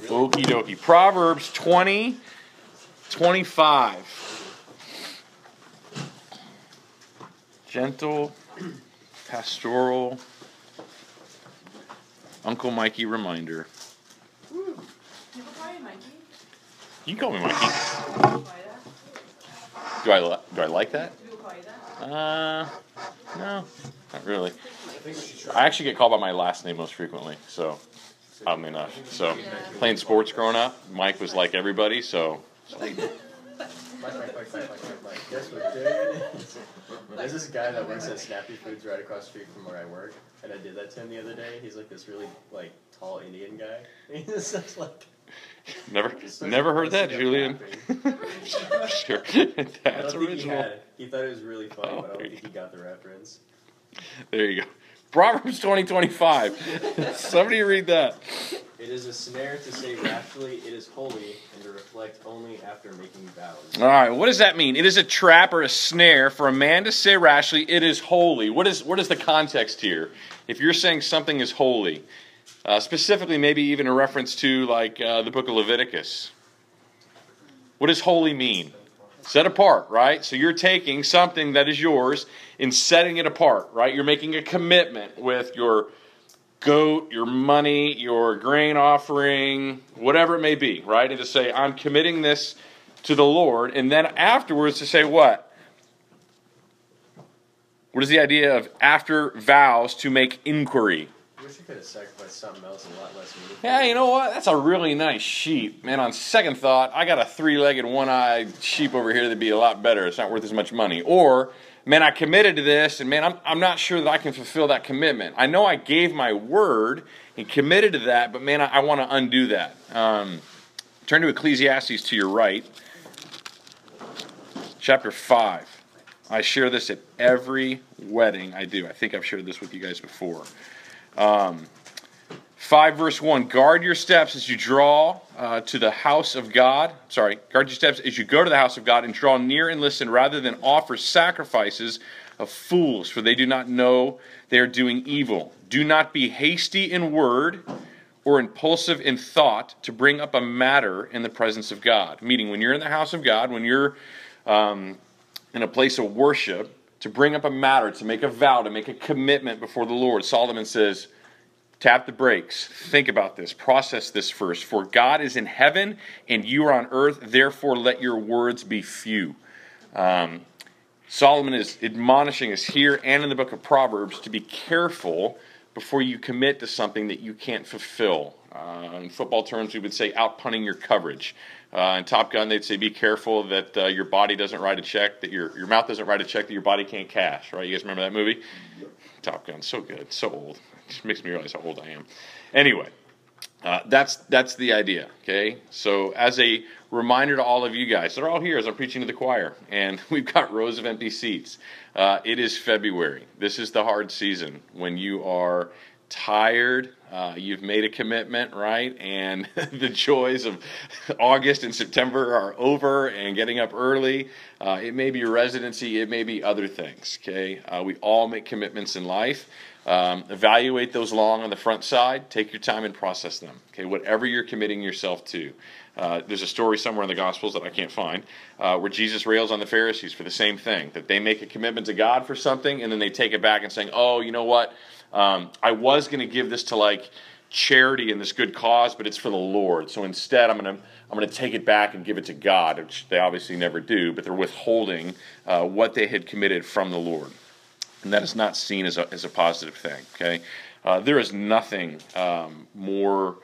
Okie dokie. Proverbs 20:25. Gentle, pastoral, Uncle Mikey reminder. People call you Mikey? You can call me Mikey. People call you that? Do I like that? People call you that? No, not really. I actually get called by my last name most frequently, so oddly enough. So playing sports growing up, Mike was like everybody, so. Mike. Guess what day it is? There's this guy that works at Snappy Foods right across the street from where I work, and I did that to him the other day. He's like this really tall Indian guy. He's such Never heard that, Julian. Sure, that's original. He thought it was really funny, but I don't think he got the reference. There you go. Proverbs 20:25. Somebody read that. It is a snare to say rashly, it is holy, and to reflect only after making vows. All right, what does that mean? It is a trap or a snare for a man to say rashly, it is holy. What is the context here? If you're saying something is holy, specifically maybe even a reference to the book of Leviticus. What does holy mean? Set apart, right? So you're taking something that is yours and setting it apart, right? You're making a commitment with your goat, your money, your grain offering, whatever it may be, right? And to say, I'm committing this to the Lord. And then afterwards to say what? What is the idea of after vows to make inquiry? I wish you could have sacrificed something else a lot less meaningful. Yeah, you know what? That's a really nice sheep. Man, on second thought, I got a three-legged, one-eyed sheep over here that'd be a lot better. It's not worth as much money. Or, man, I committed to this, and man, I'm not sure that I can fulfill that commitment. I know I gave my word and committed to that, but man, I want to undo that. Turn to Ecclesiastes to your right. Chapter 5. I share this at every wedding I do. I think I've shared this with you guys before. 5 verse 1, guard your steps as you draw to the house of God. Guard your steps as you go to the house of God and draw near and listen rather than offer sacrifices of fools, for they do not know they are doing evil. Do not be hasty in word or impulsive in thought to bring up a matter in the presence of God. Meaning when you're in the house of God, when you're in a place of worship, to bring up a matter, to make a vow, to make a commitment before the Lord. Solomon says, tap the brakes. Think about this. Process this first. For God is in heaven and you are on earth. Therefore, let your words be few. Solomon is admonishing us here and in the book of Proverbs to be careful before you commit to something that you can't fulfill. In football terms, we would say outpunting your coverage. In Top Gun, they'd say be careful that your body doesn't write a check, that your mouth doesn't write a check that your body can't cash. Right? You guys remember that movie? Top Gun, so good, so old. It just makes me realize how old I am. Anyway, that's the idea. Okay, so as a reminder to all of you guys, they're all here as I'm preaching to the choir, and we've got rows of empty seats. It is February. This is the hard season when you are tired. You've made a commitment, right? And the joys of August and September are over and getting up early. It may be your residency. It may be other things, okay? We all make commitments in life. Evaluate those long on the front side. Take your time and process them, okay? Whatever you're committing yourself to. There's a story somewhere in the Gospels that I can't find where Jesus rails on the Pharisees for the same thing, that they make a commitment to God for something and then they take it back and saying, oh, you know what? I was going to give this to charity and this good cause, but it's for the Lord. So instead, I'm going to take it back and give it to God, which they obviously never do. But they're withholding what they had committed from the Lord, and that is not seen as a positive thing. Okay, there is nothing more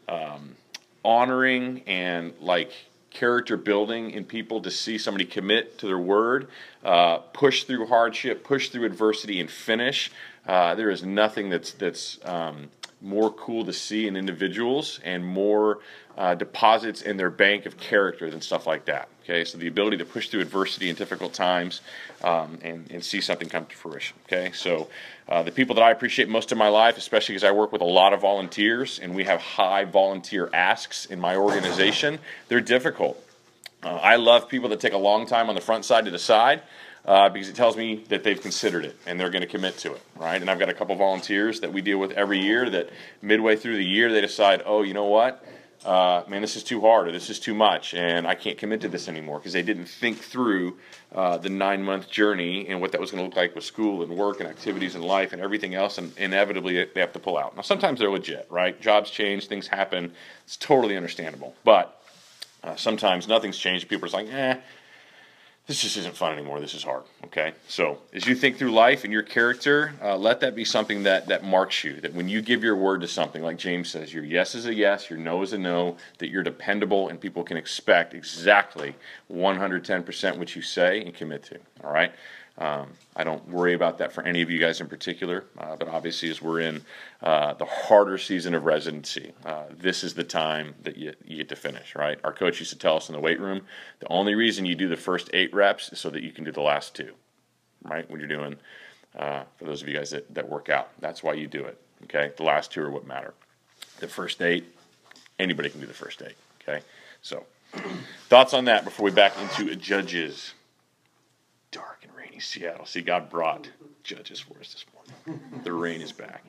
honoring and character building in people to see somebody commit to their word, push through hardship, push through adversity, and finish. There is nothing that's more cool to see in individuals and more deposits in their bank of character than stuff like that. Okay, so the ability to push through adversity in difficult times and see something come to fruition. Okay, so the people that I appreciate most in my life, especially because I work with a lot of volunteers and we have high volunteer asks in my organization, they're difficult. I love people that take a long time on the front side to decide. Because it tells me that they've considered it and they're going to commit to it, right? And I've got a couple volunteers that we deal with every year that midway through the year they decide, oh, you know what? man, this is too hard, or this is too much, and I can't commit to this anymore, because they didn't think through the 9-month journey and what that was going to look like with school and work and activities and life and everything else, and inevitably they have to pull out. Now, sometimes they're legit, right? Jobs change, things happen. It's totally understandable. But sometimes nothing's changed. People are just like, this just isn't fun anymore. This is hard, okay? So as you think through life and your character, let that be something that marks you, that when you give your word to something, like James says, your yes is a yes, your no is a no, that you're dependable and people can expect exactly 110% what you say and commit to, all right? I don't worry about that for any of you guys in particular, but obviously as we're in the harder season of residency, this is the time that you get to finish, right? Our coach used to tell us in the weight room, the only reason you do the first 8 reps is so that you can do the last 2, right? When you're doing, for those of you guys that work out, that's why you do it, okay? The last 2 are what matter. The first 8, anybody can do the first 8, okay? So, thoughts on that before we back into Judges. Dark and rainy Seattle. See, God brought Judges for us this morning. The rain is back.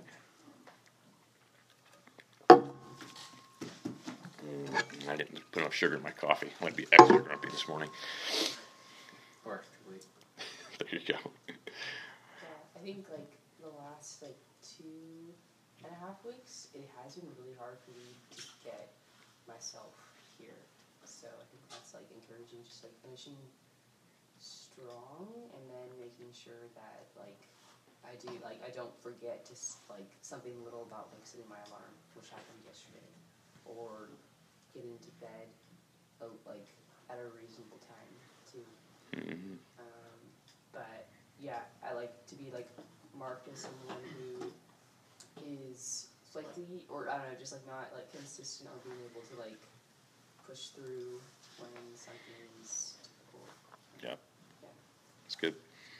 I didn't put enough sugar in my coffee. I might be extra grumpy this morning. Partially. There you go. I think like the last 2.5 weeks, it has been really hard for me to get myself here. So I think that's encouraging, just finishing strong, and then making sure that I do I don't forget to something little about setting my alarm, which happened yesterday, or getting to bed at a reasonable time too. Mm-hmm. But yeah, I like to be marked as someone who is flaky, or I don't know, just not consistent on being able to push through when something's difficult. Yeah. It's good.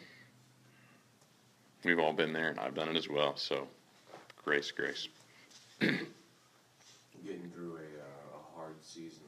We've all been there, and I've done it as well. So, grace. Getting through a hard season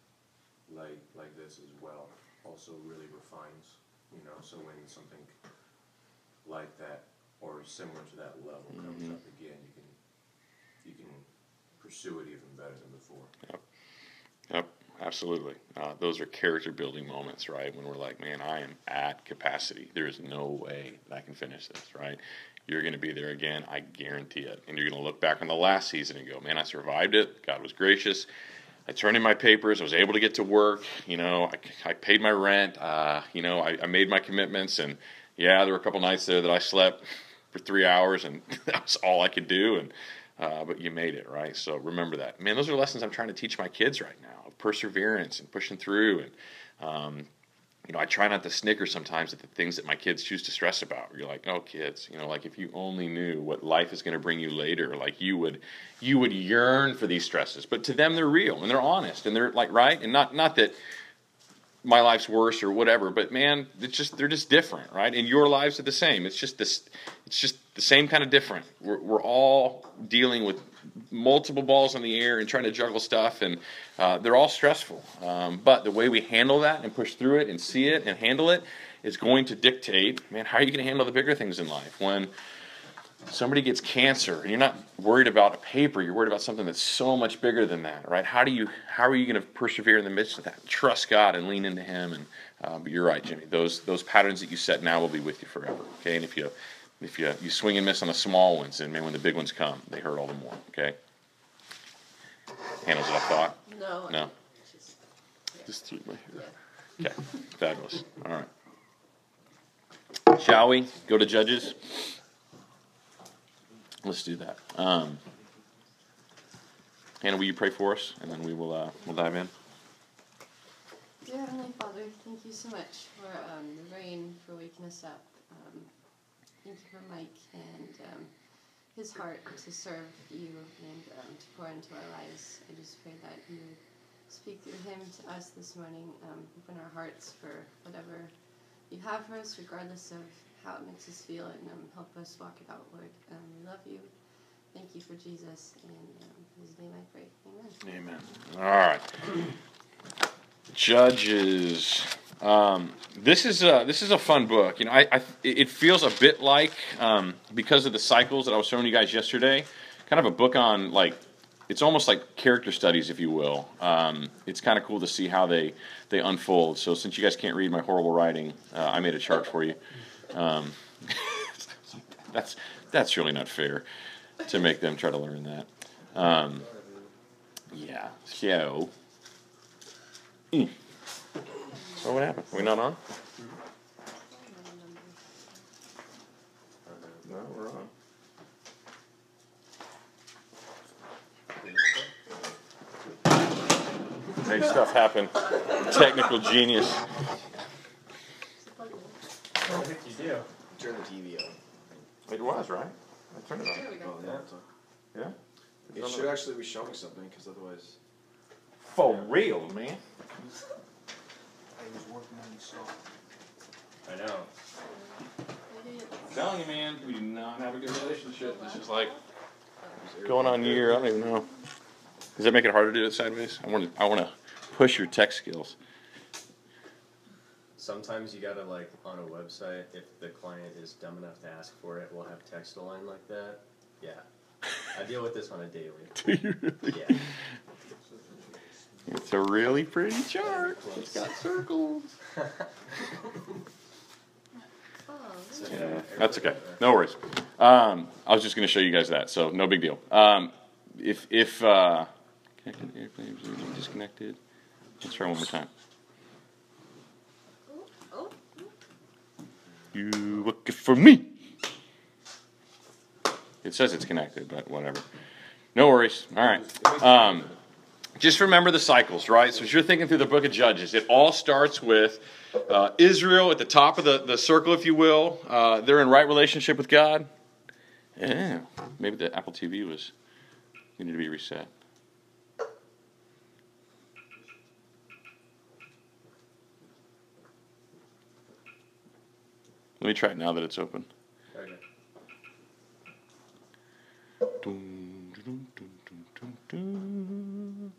like this as well also really refines, so when something like that or similar to that level comes up again, you can pursue it even better than before. Yep, absolutely. Those are character building moments, right? When we're like, man, I am at capacity. There is no way that I can finish this, right? You're going to be there again. I guarantee it. And you're going to look back on the last season and go, man, I survived it. God was gracious. I turned in my papers. I was able to get to work. I paid my rent. I made my commitments. And yeah, there were a couple nights there that I slept for 3 hours, and that was all I could do. And but you made it, right? So remember that. Man, those are lessons I'm trying to teach my kids right now, of perseverance and pushing through. And, I try not to snicker sometimes at the things that my kids choose to stress about. You're like, oh, kids, if you only knew what life is going to bring you later, you would yearn for these stresses. But to them, they're real, and they're honest, and they're right? And not that my life's worse or whatever, but man, they're just different, right? And your lives are the same. It's just the same kind of different. We're all dealing with multiple balls in the air and trying to juggle stuff, and they're all stressful. But the way we handle that and push through it and see it and handle it is going to dictate, man, how are you going to handle the bigger things in life? When somebody gets cancer and you're not worried about a paper, you're worried about something that's so much bigger than that, right? How are you going to persevere in the midst of that? Trust God and lean into Him. And but you're right, Jimmy. Those patterns that you set now will be with you forever. Okay, and if you swing and miss on the small ones, and man, when the big ones come, they hurt all the more. Okay. Handles what I thought. No. Just threw my hair. Yeah. Okay. Fabulous. All right. Shall we go to Judges? Let's do that. Hannah, will you pray for us, and then we'll dive in. Dear Heavenly Father, thank you so much for the rain, for waking us up. Thank you for Mike and his heart to serve you and to pour into our lives. I just pray that you would speak through him to us this morning. Open our hearts for whatever you have for us, regardless of how it makes us feel, and help us walk it out, Lord. We love you. Thank you for Jesus, and in his name I pray. Amen. Amen. All right. Judges. This is a fun book. It feels a bit like because of the cycles that I was showing you guys yesterday, kind of a book on it's almost like character studies, if you will. It's kind of cool to see how they unfold. So since you guys can't read my horrible writing, I made a chart for you. That's really not fair to make them try to learn that. Yeah. So. So what happened? Are we not on? No, we're on. Make stuff happen. Technical genius. I think you do. Turn the TV on. It was, right? I turned it on. There we go. Oh, yeah. it's on. Yeah? It should actually be showing something, because otherwise. For real, man. I was working on yourself. I know. I'm telling you, man, we do not have a good relationship. This is like going on a year. I don't even know. Does that make it harder to do it sideways? I want to push your tech skills. Sometimes you gotta, like, on a website, if the client is dumb enough to ask for it, we'll have text align like that. Yeah. I deal with this on a daily. Do you really? Yeah. It's a really pretty chart. It's got circles. Oh, So, Yeah, that's okay. No worries. I was just going to show you guys that, so no big deal. If connected airplane disconnected, let's try one more time. oh, You looking for me? It says it's connected, but whatever. No worries. All right. Just remember the cycles, right? So as you're thinking through the book of Judges, it all starts with Israel at the top of the circle, if you will. They're in right relationship with God. Yeah. Maybe the Apple TV needed to be reset. Let me try it now that it's open. Okay. Dun, dun, dun, dun, dun, dun.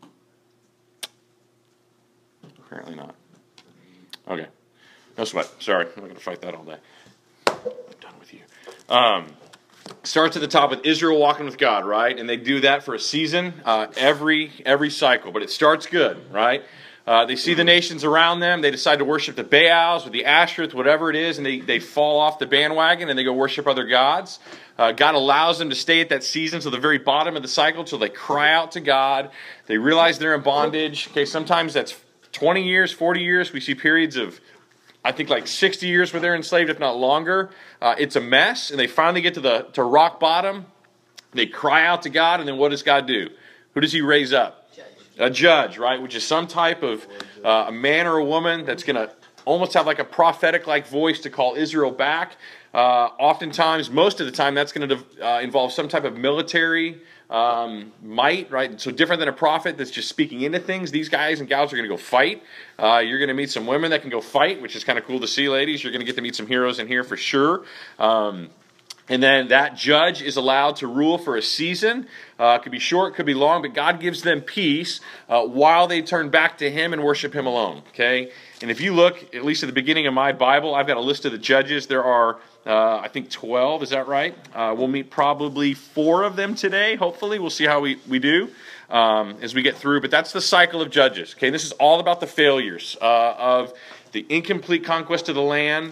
Apparently not. Okay. No sweat. Sorry. I'm not going to fight that all day. I'm done with you. Starts at the top with Israel walking with God, right? And they do that for a season, every cycle. But it starts good, right? They see the nations around them. They decide to worship the Baals or the Ashtoreth, whatever it is, and they fall off the bandwagon and they go worship other gods. God allows them to stay at that season to the very bottom of the cycle until they cry out to God. They realize they're in bondage. Okay, sometimes that's 20 years, 40 years. We see periods of, I think, like 60 years where they're enslaved, if not longer. It's a mess, and they finally get to rock bottom. They cry out to God, and then what does God do? Who does He raise up? A judge, right? Which is some type of a man or a woman that's going to almost have like a prophetic-like voice to call Israel back. Oftentimes, most of the time, that's going to involve some type of military might, right? So different than a prophet that's just speaking into things. These guys and gals are going to go fight. You're going to meet some women that can go fight, which is kind of cool to see, ladies. You're going to get to meet some heroes in here for sure. And then that judge is allowed to rule for a season. It could be short, could be long, but God gives them peace while they turn back to Him and worship Him alone. Okay? And if you look, at least at the beginning of my Bible, I've got a list of the judges. There are, I think, 12. Is that right? We'll meet probably 4 of them today. Hopefully, we'll see how we do as we get through. But that's the cycle of judges. Okay? This is all about the failures of the incomplete conquest of the land.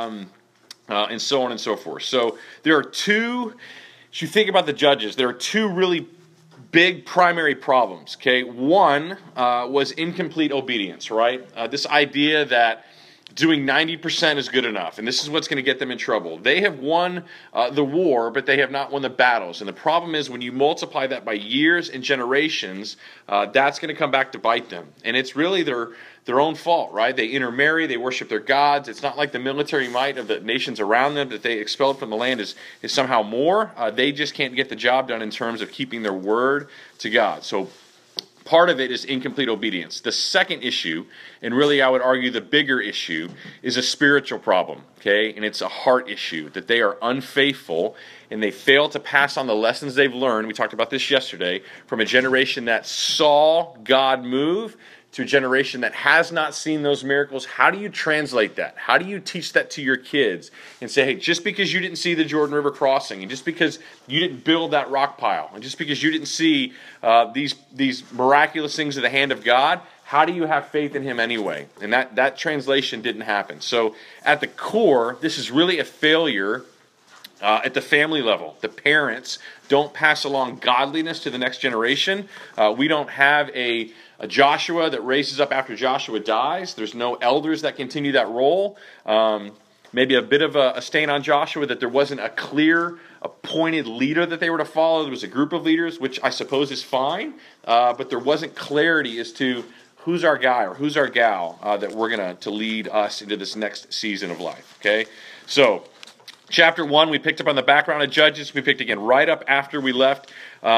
And so on and so forth. So there are two, as you think about the judges, there are 2 really big primary problems. Okay, one was incomplete obedience, right? This idea that doing 90% is good enough, and this is what's going to get them in trouble. They have won the war, but they have not won the battles. And the problem is when you multiply that by years and generations, that's going to come back to bite them. And it's really their own fault, right? They intermarry, they worship their gods. It's not like the military might of the nations around them that they expelled from the land is somehow more. They just can't get the job done in terms of keeping their word to God. So part of it is incomplete obedience. The second issue, and really I would argue the bigger issue, is a spiritual problem, okay? And it's a heart issue, that they are unfaithful and they fail to pass on the lessons they've learned. We talked about this yesterday, from a generation that saw God move to a generation that has not seen those miracles, how do you translate that? How do you teach that to your kids and say, hey, just because you didn't see the Jordan River crossing, and just because you didn't build that rock pile, and just because you didn't see these miraculous things of the hand of God, how do you have faith in him anyway? And that translation didn't happen. So at the core, this is really a failure at the family level. The parents don't pass along godliness to the next generation. We don't have a Joshua that raises up after Joshua dies. There's no elders that continue that role. Maybe a bit of a stain on Joshua that there wasn't a clear, appointed leader that they were to follow. There was a group of leaders, which I suppose is fine, but there wasn't clarity as to who's our guy or who's our gal that we're going to lead us into this next season of life. Okay, so chapter 1, we picked up on the background of Judges. We picked again right up after we left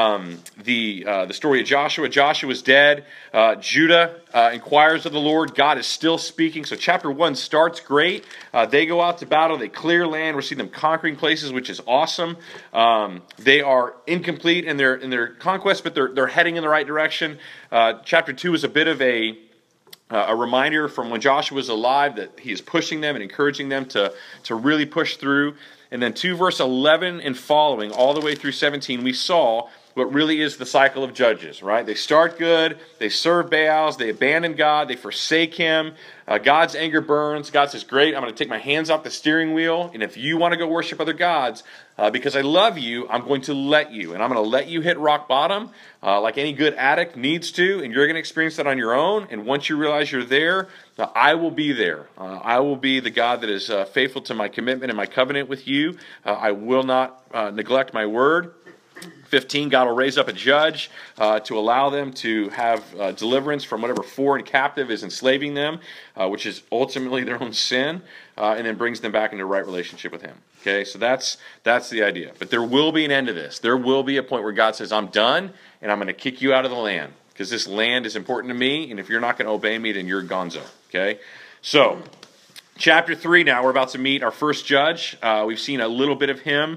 the story of Joshua. Joshua's dead. Judah inquires of the Lord. God is still speaking. So chapter 1 starts great. They go out to battle. They clear land. We're seeing them conquering places, which is awesome. They are incomplete in their conquest, but they're heading in the right direction. Chapter 2 is a bit of a reminder from when Joshua was alive that he is pushing them and encouraging them to really push through. And then 2 verse 11 and following, all the way through 17, we saw what really is the cycle of Judges, right? They start good, they serve Baals, they abandon God, they forsake him. God's anger burns. God says, great, I'm going to take my hands off the steering wheel, and if you want to go worship other gods, because I love you, I'm going to let you. And I'm going to let you hit rock bottom like any good addict needs to, and you're going to experience that on your own. And once you realize you're there, I will be there. I will be the God that is faithful to my commitment and my covenant with you. I will not neglect my word. 15, God will raise up a judge to allow them to have deliverance from whatever foreign captive is enslaving them, which is ultimately their own sin, and then brings them back into a right relationship with him. Okay, so that's the idea. But there will be an end to this. There will be a point where God says, I'm done, and I'm going to kick you out of the land, because this land is important to me, and if you're not going to obey me, then you're gonzo. Okay, so chapter 3 now, we're about to meet our first judge. We've seen a little bit of him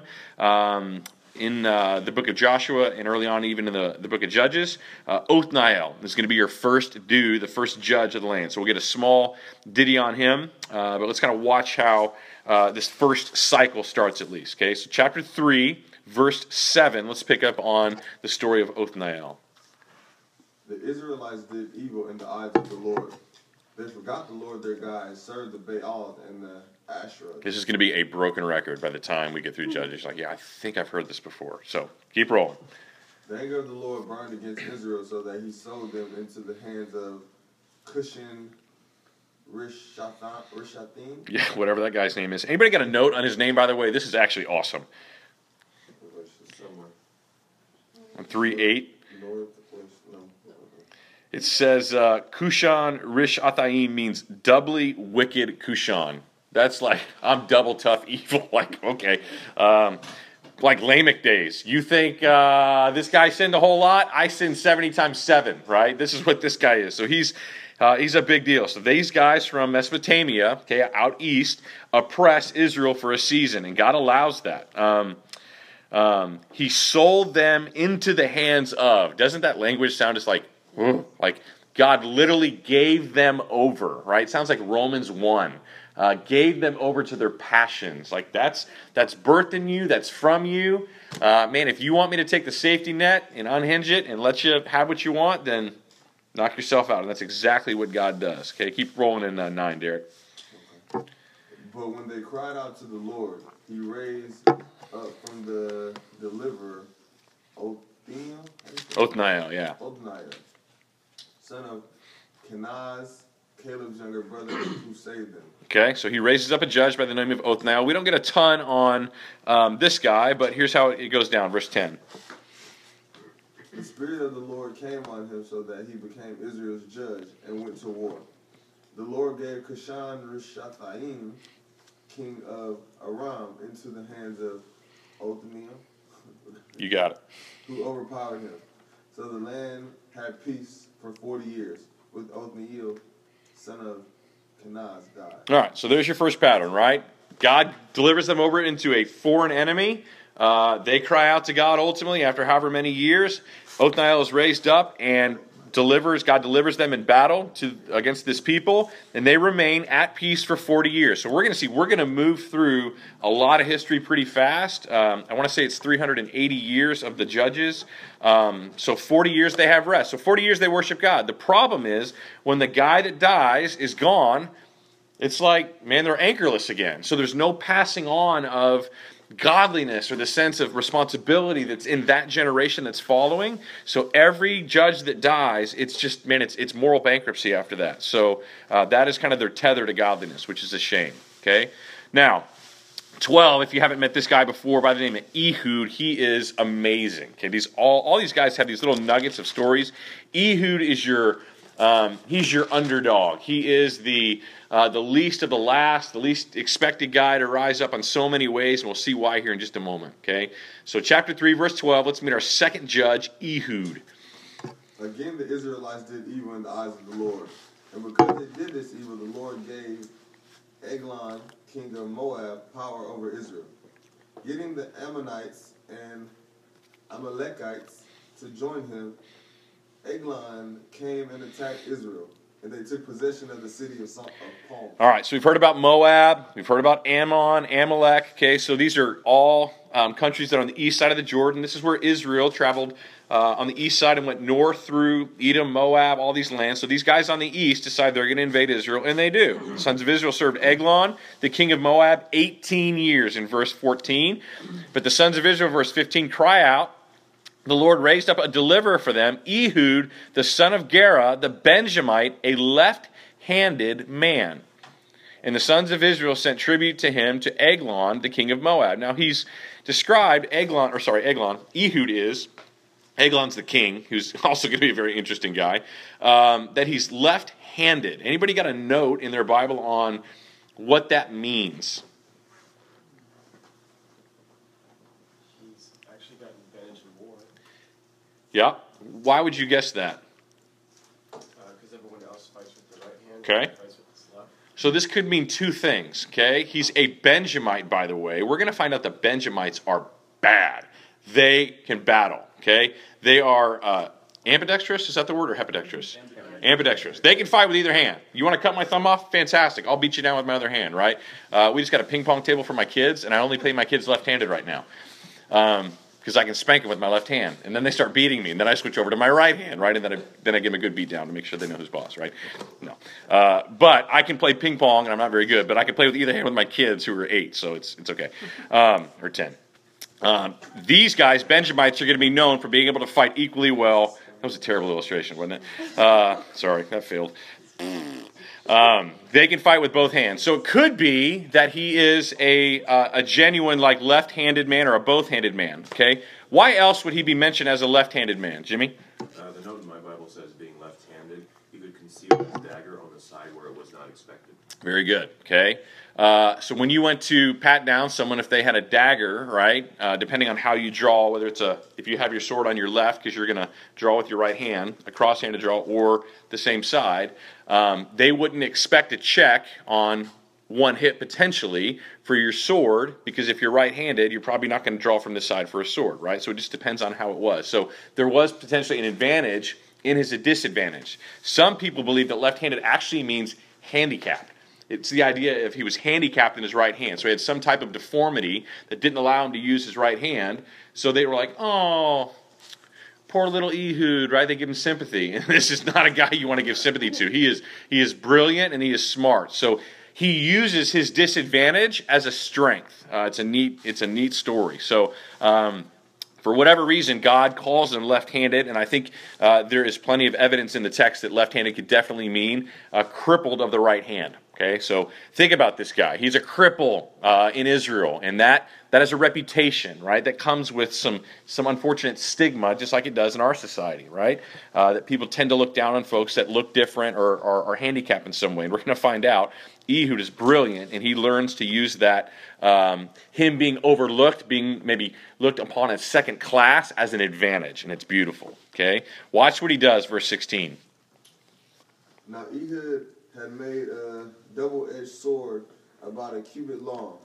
in the book of Joshua, and early on even in the book of Judges. Othniel is going to be your first dude, the first judge of the land. So we'll get a small ditty on him, but let's kind of watch how this first cycle starts at least. Okay, so chapter 3, verse 7, let's pick up on the story of Othniel. The Israelites did evil in the eyes of the Lord. They forgot the Lord their God and served the Baal and the Asherah. This is going to be a broken record by the time we get through Judges. Like, yeah, I think I've heard this before. So keep rolling. The anger of the Lord burned against Israel so that he sold them into the hands of Cushan Rishathaim. Yeah, whatever that guy's name is. Anybody got a note on his name, by the way? This is actually awesome. On 3:8. It says Cushan Rishathaim means doubly wicked Cushan. That's like, I'm double tough evil. Like, okay. Like Lamech days. You think this guy sinned a whole lot? I sinned 70 times 7, right? This is what this guy is. So he's a big deal. So these guys from Mesopotamia, okay, out east, oppress Israel for a season, and God allows that. He sold them into the hands of. Doesn't that language sound just like God literally gave them over, right? It sounds like Romans 1. Gave them over to their passions. Like that's birthed in you, that's from you. Man, if you want me to take the safety net and unhinge it and let you have what you want, then knock yourself out. And that's exactly what God does. Okay, keep rolling in 9, Derek. But when they cried out to the Lord, he raised up from the deliverer Othniel, yeah. Othniel, son of Kenaz, Caleb's younger brother, who saved them. Okay, so he raises up a judge by the name of Othniel. We don't get a ton on this guy, but here's how it goes down. Verse 10. The Spirit of the Lord came on him so that he became Israel's judge and went to war. The Lord gave Cushan Rishathaim, king of Aram, into the hands of Othniel. You got it. Who overpowered him. So the land had peace for 40 years, with Othniel, son of Kenaz, died. All right, so there's your first pattern, right? God delivers them over into a foreign enemy. They cry out to God ultimately after however many years. Othniel is raised up and God delivers them in battle against this people, and they remain at peace for 40 years. So we're going to move through a lot of history pretty fast. I want to say it's 380 years of the judges. So 40 years they have rest. So 40 years they worship God. The problem is when the guy that dies is gone, it's like, man, they're anchorless again. So there's no passing on of godliness or the sense of responsibility that's in that generation that's following. So every judge that dies, it's just, man, it's moral bankruptcy after that. So that is kind of their tether to godliness, which is a shame. Okay, now 12. If you haven't met this guy before, by the name of Ehud, he is amazing. Okay, all these guys have these little nuggets of stories. Ehud is he's your underdog. He is the least of the last, the least expected guy to rise up in so many ways, and we'll see why here in just a moment. Okay, so chapter 3, verse 12. Let's meet our second judge, Ehud. Again, the Israelites did evil in the eyes of the Lord, and because they did this evil, the Lord gave Eglon, king of Moab, power over Israel, getting the Ammonites and Amalekites to join him. Eglon came and attacked Israel, and they took possession of the city of Palm. All right, so we've heard about Moab, we've heard about Ammon, Amalek. Okay, so these are all countries that are on the east side of the Jordan. This is where Israel traveled on the east side and went north through Edom, Moab, all these lands. So these guys on the east decide they're going to invade Israel, and they do. The sons of Israel served Eglon, the king of Moab, 18 years in verse 14. But the sons of Israel, verse 15, cry out. The Lord raised up a deliverer for them, Ehud, the son of Gera, the Benjamite, a left-handed man. And the sons of Israel sent tribute to him, to Eglon, the king of Moab. Now he's described, Ehud is, Eglon's the king, who's also going to be a very interesting guy, that he's left-handed. Anybody got a note in their Bible on what that means? He's actually got an advantage in war. Yeah. Why would you guess that? Because everyone else fights with the right hand. Okay. Fights with the left. So this could mean two things, okay? He's a Benjamite, by the way. We're going to find out the Benjamites are bad. They can battle, okay? They are ambidextrous, is that the word, or hepidextrous? Ambidextrous. They can fight with either hand. You want to cut my thumb off? Fantastic. I'll beat you down with my other hand, right? We just got a ping pong table for my kids, and I only play my kids left-handed right now. Because I can spank them with my left hand, and then they start beating me, and then I switch over to my right hand, right, and then I give them a good beat down to make sure they know who's boss, right? No, but I can play ping pong, and I'm not very good, but I can play with either hand with my kids who are 8, so it's okay, or 10. These guys, Benjamites, are going to be known for being able to fight equally well. That was a terrible illustration, wasn't it? Sorry, that failed. They can fight with both hands. So it could be that he is a genuine, like, left-handed man or a both-handed man, okay? Why else would he be mentioned as a left-handed man? Jimmy? The note in my Bible says being left-handed, he could conceal his dagger on the side where it was not expected. Very good, okay? So when you went to pat down someone, if they had a dagger, right, depending on how you draw, whether it's if you have your sword on your left because you're going to draw with your right hand, a cross-handed draw, or the same side, they wouldn't expect a check on one hit potentially for your sword, because if you're right-handed, you're probably not going to draw from this side for a sword, right? So it just depends on how it was. So there was potentially an advantage in his disadvantage. Some people believe that left-handed actually means handicapped. It's the idea if he was handicapped in his right hand. So he had some type of deformity that didn't allow him to use his right hand. So they were like, oh, poor little Ehud, right? They give him sympathy. And this is not a guy you want to give sympathy to. He is brilliant and he is smart. So he uses his disadvantage as a strength. It's a neat story. So for whatever reason, God calls him left-handed, and I think there is plenty of evidence in the text that left-handed could definitely mean crippled of the right hand. Okay, so think about this guy. He's a cripple in Israel, and that is a reputation, right? That comes with some unfortunate stigma, just like it does in our society, right? That people tend to look down on folks that look different or are handicapped in some way. And we're going to find out Ehud is brilliant, and he learns to use that, him being overlooked, being maybe looked upon as second class, as an advantage, and it's beautiful. Okay, watch what he does, verse 16. Now Ehud had made a double-edged sword about a cubit long,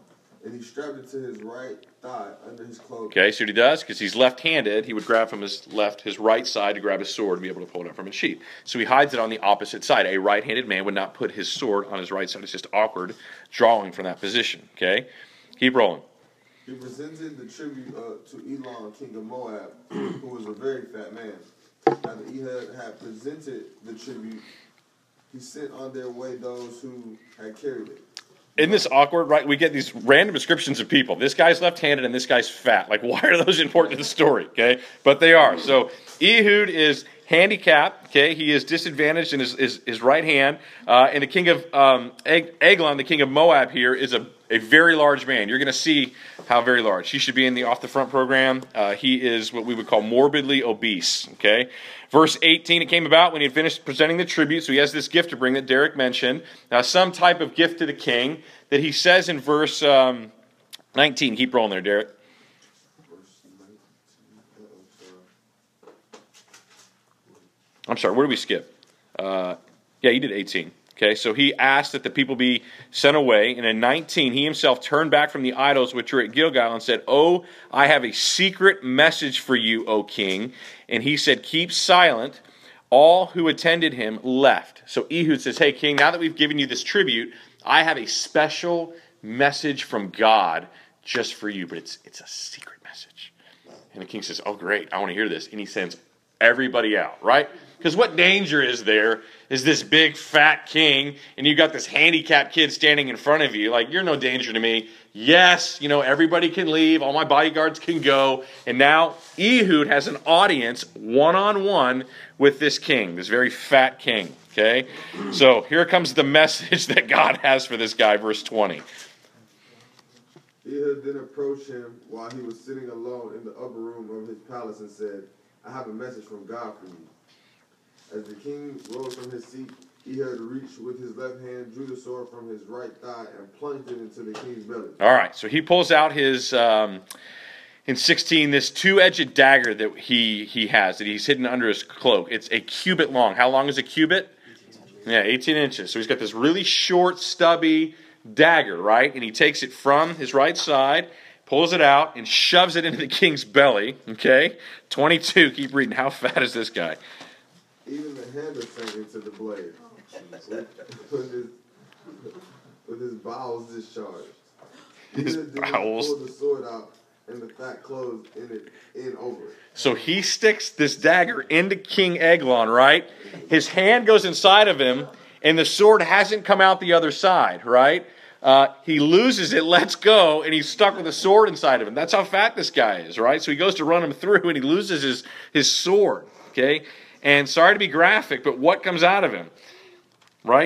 and he strapped it to his right thigh under his clothing. Okay, so what he does, because he's left-handed, he would grab from his right side to grab his sword and be able to pull it out from his sheath. So he hides it on the opposite side. A right-handed man would not put his sword on his right side. It's just awkward drawing from that position. Okay, keep rolling. He presented the tribute to Elon, king of Moab, who was a very fat man. After Ehud had presented the tribute, he sent on their way those who had carried it. Isn't this awkward, right? We get these random descriptions of people. This guy's left-handed and this guy's fat. Like, why are those important to the story? Okay, but they are. So Ehud is handicapped. Okay, he is disadvantaged in his right hand. And the king of Eglon, the king of Moab, here is a very large man. You're going to see how very large. He should be in the off the front program. He is what we would call morbidly obese. Okay. Verse 18, it came about when he had finished presenting the tribute, so he has this gift to bring that Derek mentioned. Now, some type of gift to the king that he says in verse 19. Keep rolling there, Derek. I'm sorry, where did we skip? Yeah, you did 18. Okay, so he asked that the people be sent away, and in 19, he himself turned back from the idols which were at Gilgal and said, "Oh, I have a secret message for you, O king." And he said, "Keep silent." All who attended him left. So Ehud says, "Hey, king, now that we've given you this tribute, I have a special message from God just for you, but it's a secret message." And the king says, "Oh, great, I want to hear this." And he sends everybody out, right? Because what danger is there is this big fat king and you got this handicapped kid standing in front of you. Like, you're no danger to me. Yes, everybody can leave. All my bodyguards can go. And now Ehud has an audience one-on-one with this king, this very fat king. Okay? So here comes the message that God has for this guy, verse 20. Ehud then approached him while he was sitting alone in the upper room of his palace and said, "I have a message from God for you." As the king rose from his seat, Ehud reached with his left hand, drew the sword from his right thigh, and plunged it into the king's belly. All right, so he pulls out his, in 16, this two-edged dagger that he has, that he's hidden under his cloak. It's a cubit long. How long is a cubit? 18 inches. So he's got this really short, stubby dagger, right? And he takes it from his right side, pulls it out, and shoves it into the king's belly. Okay? 22, keep reading. How fat is this guy? Even the handle sank into the blade, with his bowels discharged. His bowels. Pulled the sword out, and the fat closed in over it. So he sticks this dagger into King Eglon, right? His hand goes inside of him, and the sword hasn't come out the other side, right? He loses it, lets go, and he's stuck with a sword inside of him. That's how fat this guy is, right? So he goes to run him through, and he loses his sword, okay? And sorry to be graphic, but what comes out of him? Right?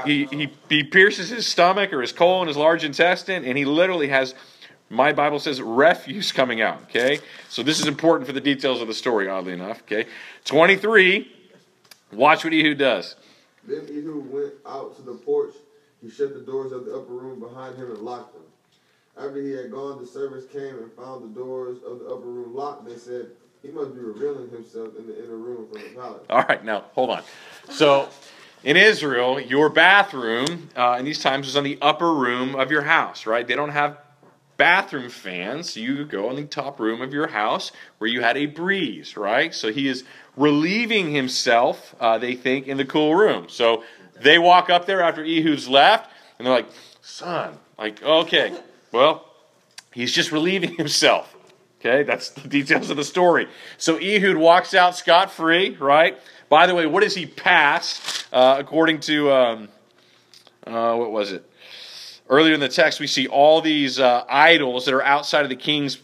He pierces his stomach or his colon, his large intestine, and he literally has, my Bible says, refuse coming out. Okay? So this is important for the details of the story, oddly enough. Okay? 23, watch what Ehud does. Then Ehud went out to the porch. He shut the doors of the upper room behind him and locked them. After he had gone, the servants came and found the doors of the upper room locked. They said, "He must be revealing himself in the inner room from the palace." All right, now, hold on. So, in Israel, your bathroom in these times was on the upper room of your house, right? They don't have bathroom fans. So you go in the top room of your house where you had a breeze, right? So he is relieving himself, they think, in the cool room. So they walk up there after Ehud's left, and they're like, "Son," like, okay, well, he's just relieving himself. Okay, that's the details of the story. So Ehud walks out scot-free, right? By the way, what does he pass? According to, what was it? Earlier in the text, we see all these idols that are outside of the king's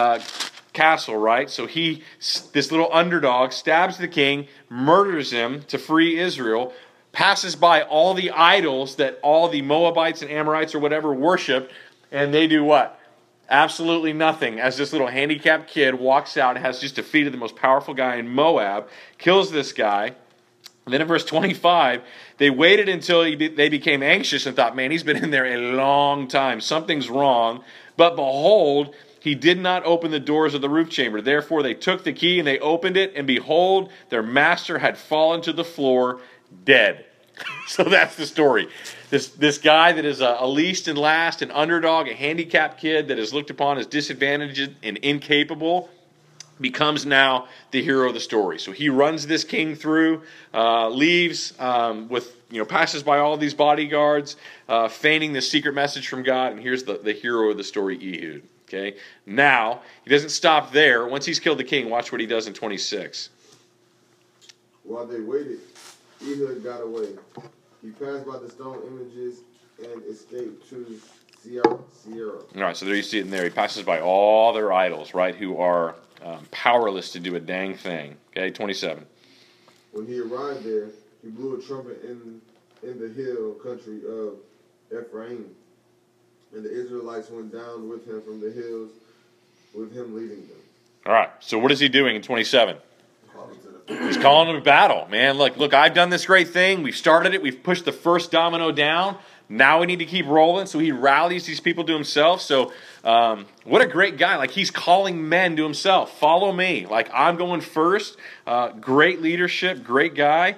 castle, right? So this little underdog, stabs the king, murders him to free Israel, passes by all the idols that all the Moabites and Amorites or whatever worship, and they do what? Absolutely nothing, as this little handicapped kid walks out and has just defeated the most powerful guy in Moab, kills this guy. And then in verse 25, they waited until they became anxious and thought, "Man, he's been in there a long time. Something's wrong." But behold, he did not open the doors of the roof chamber. Therefore they took the key and they opened it, and behold, their master had fallen to the floor dead. So that's the story. This guy that is a least and last, an underdog, a handicapped kid that is looked upon as disadvantaged and incapable, becomes now the hero of the story. So he runs this king through, leaves passes by all these bodyguards, feigning the secret message from God, and here's the hero of the story, Ehud. Okay, now he doesn't stop there. Once he's killed the king, watch what he does in 26. While they waited, Ehud got away. He passed by the stone images and escaped to Sierra. All right, so there you see it in there. He passes by all their idols, right, who are powerless to do a dang thing. Okay, 27. When he arrived there, he blew a trumpet in the hill country of Ephraim. And the Israelites went down with him from the hills, with him leading them. All right, so what is he doing in 27? He's calling them to battle, man. Look, I've done this great thing. We've started it. We've pushed the first domino down. Now we need to keep rolling. So he rallies these people to himself. So what a great guy. Like, he's calling men to himself. Follow me. Like, I'm going first. Great leadership. Great guy.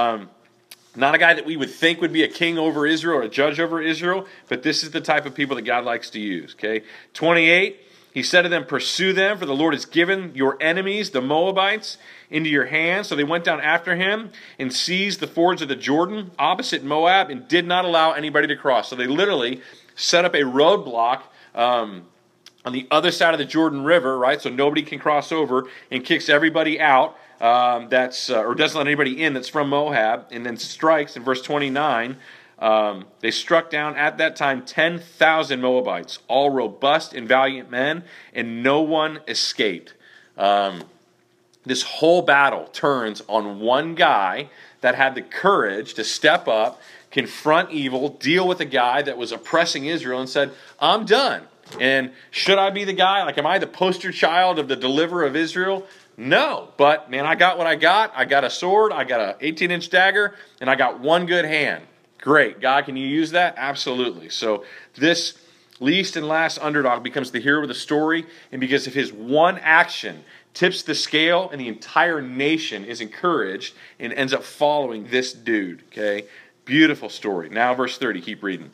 Not a guy that we would think would be a king over Israel or a judge over Israel. But this is the type of people that God likes to use. Okay, 28. He said to them, pursue them, for the Lord has given your enemies, the Moabites, into your hands. So they went down after him and seized the fords of the Jordan opposite Moab and did not allow anybody to cross. So they literally set up a roadblock on the other side of the Jordan River, right? So nobody can cross over, and kicks everybody out or doesn't let anybody in that's from Moab, and then strikes in verse 29. They struck down at that time 10,000 Moabites, all robust and valiant men, and no one escaped. This whole battle turns on one guy that had the courage to step up, confront evil, deal with a guy that was oppressing Israel, and said, I'm done. And should I be the guy? Like, am I the poster child of the deliverer of Israel? No, but man, I got what I got. I got a sword, I got an 18-inch dagger, and I got one good hand. Great. God, can you use that? Absolutely. So this least and last underdog becomes the hero of the story, and because of his one action, tips the scale, and the entire nation is encouraged and ends up following this dude. Okay? Beautiful story. Now verse 30. Keep reading.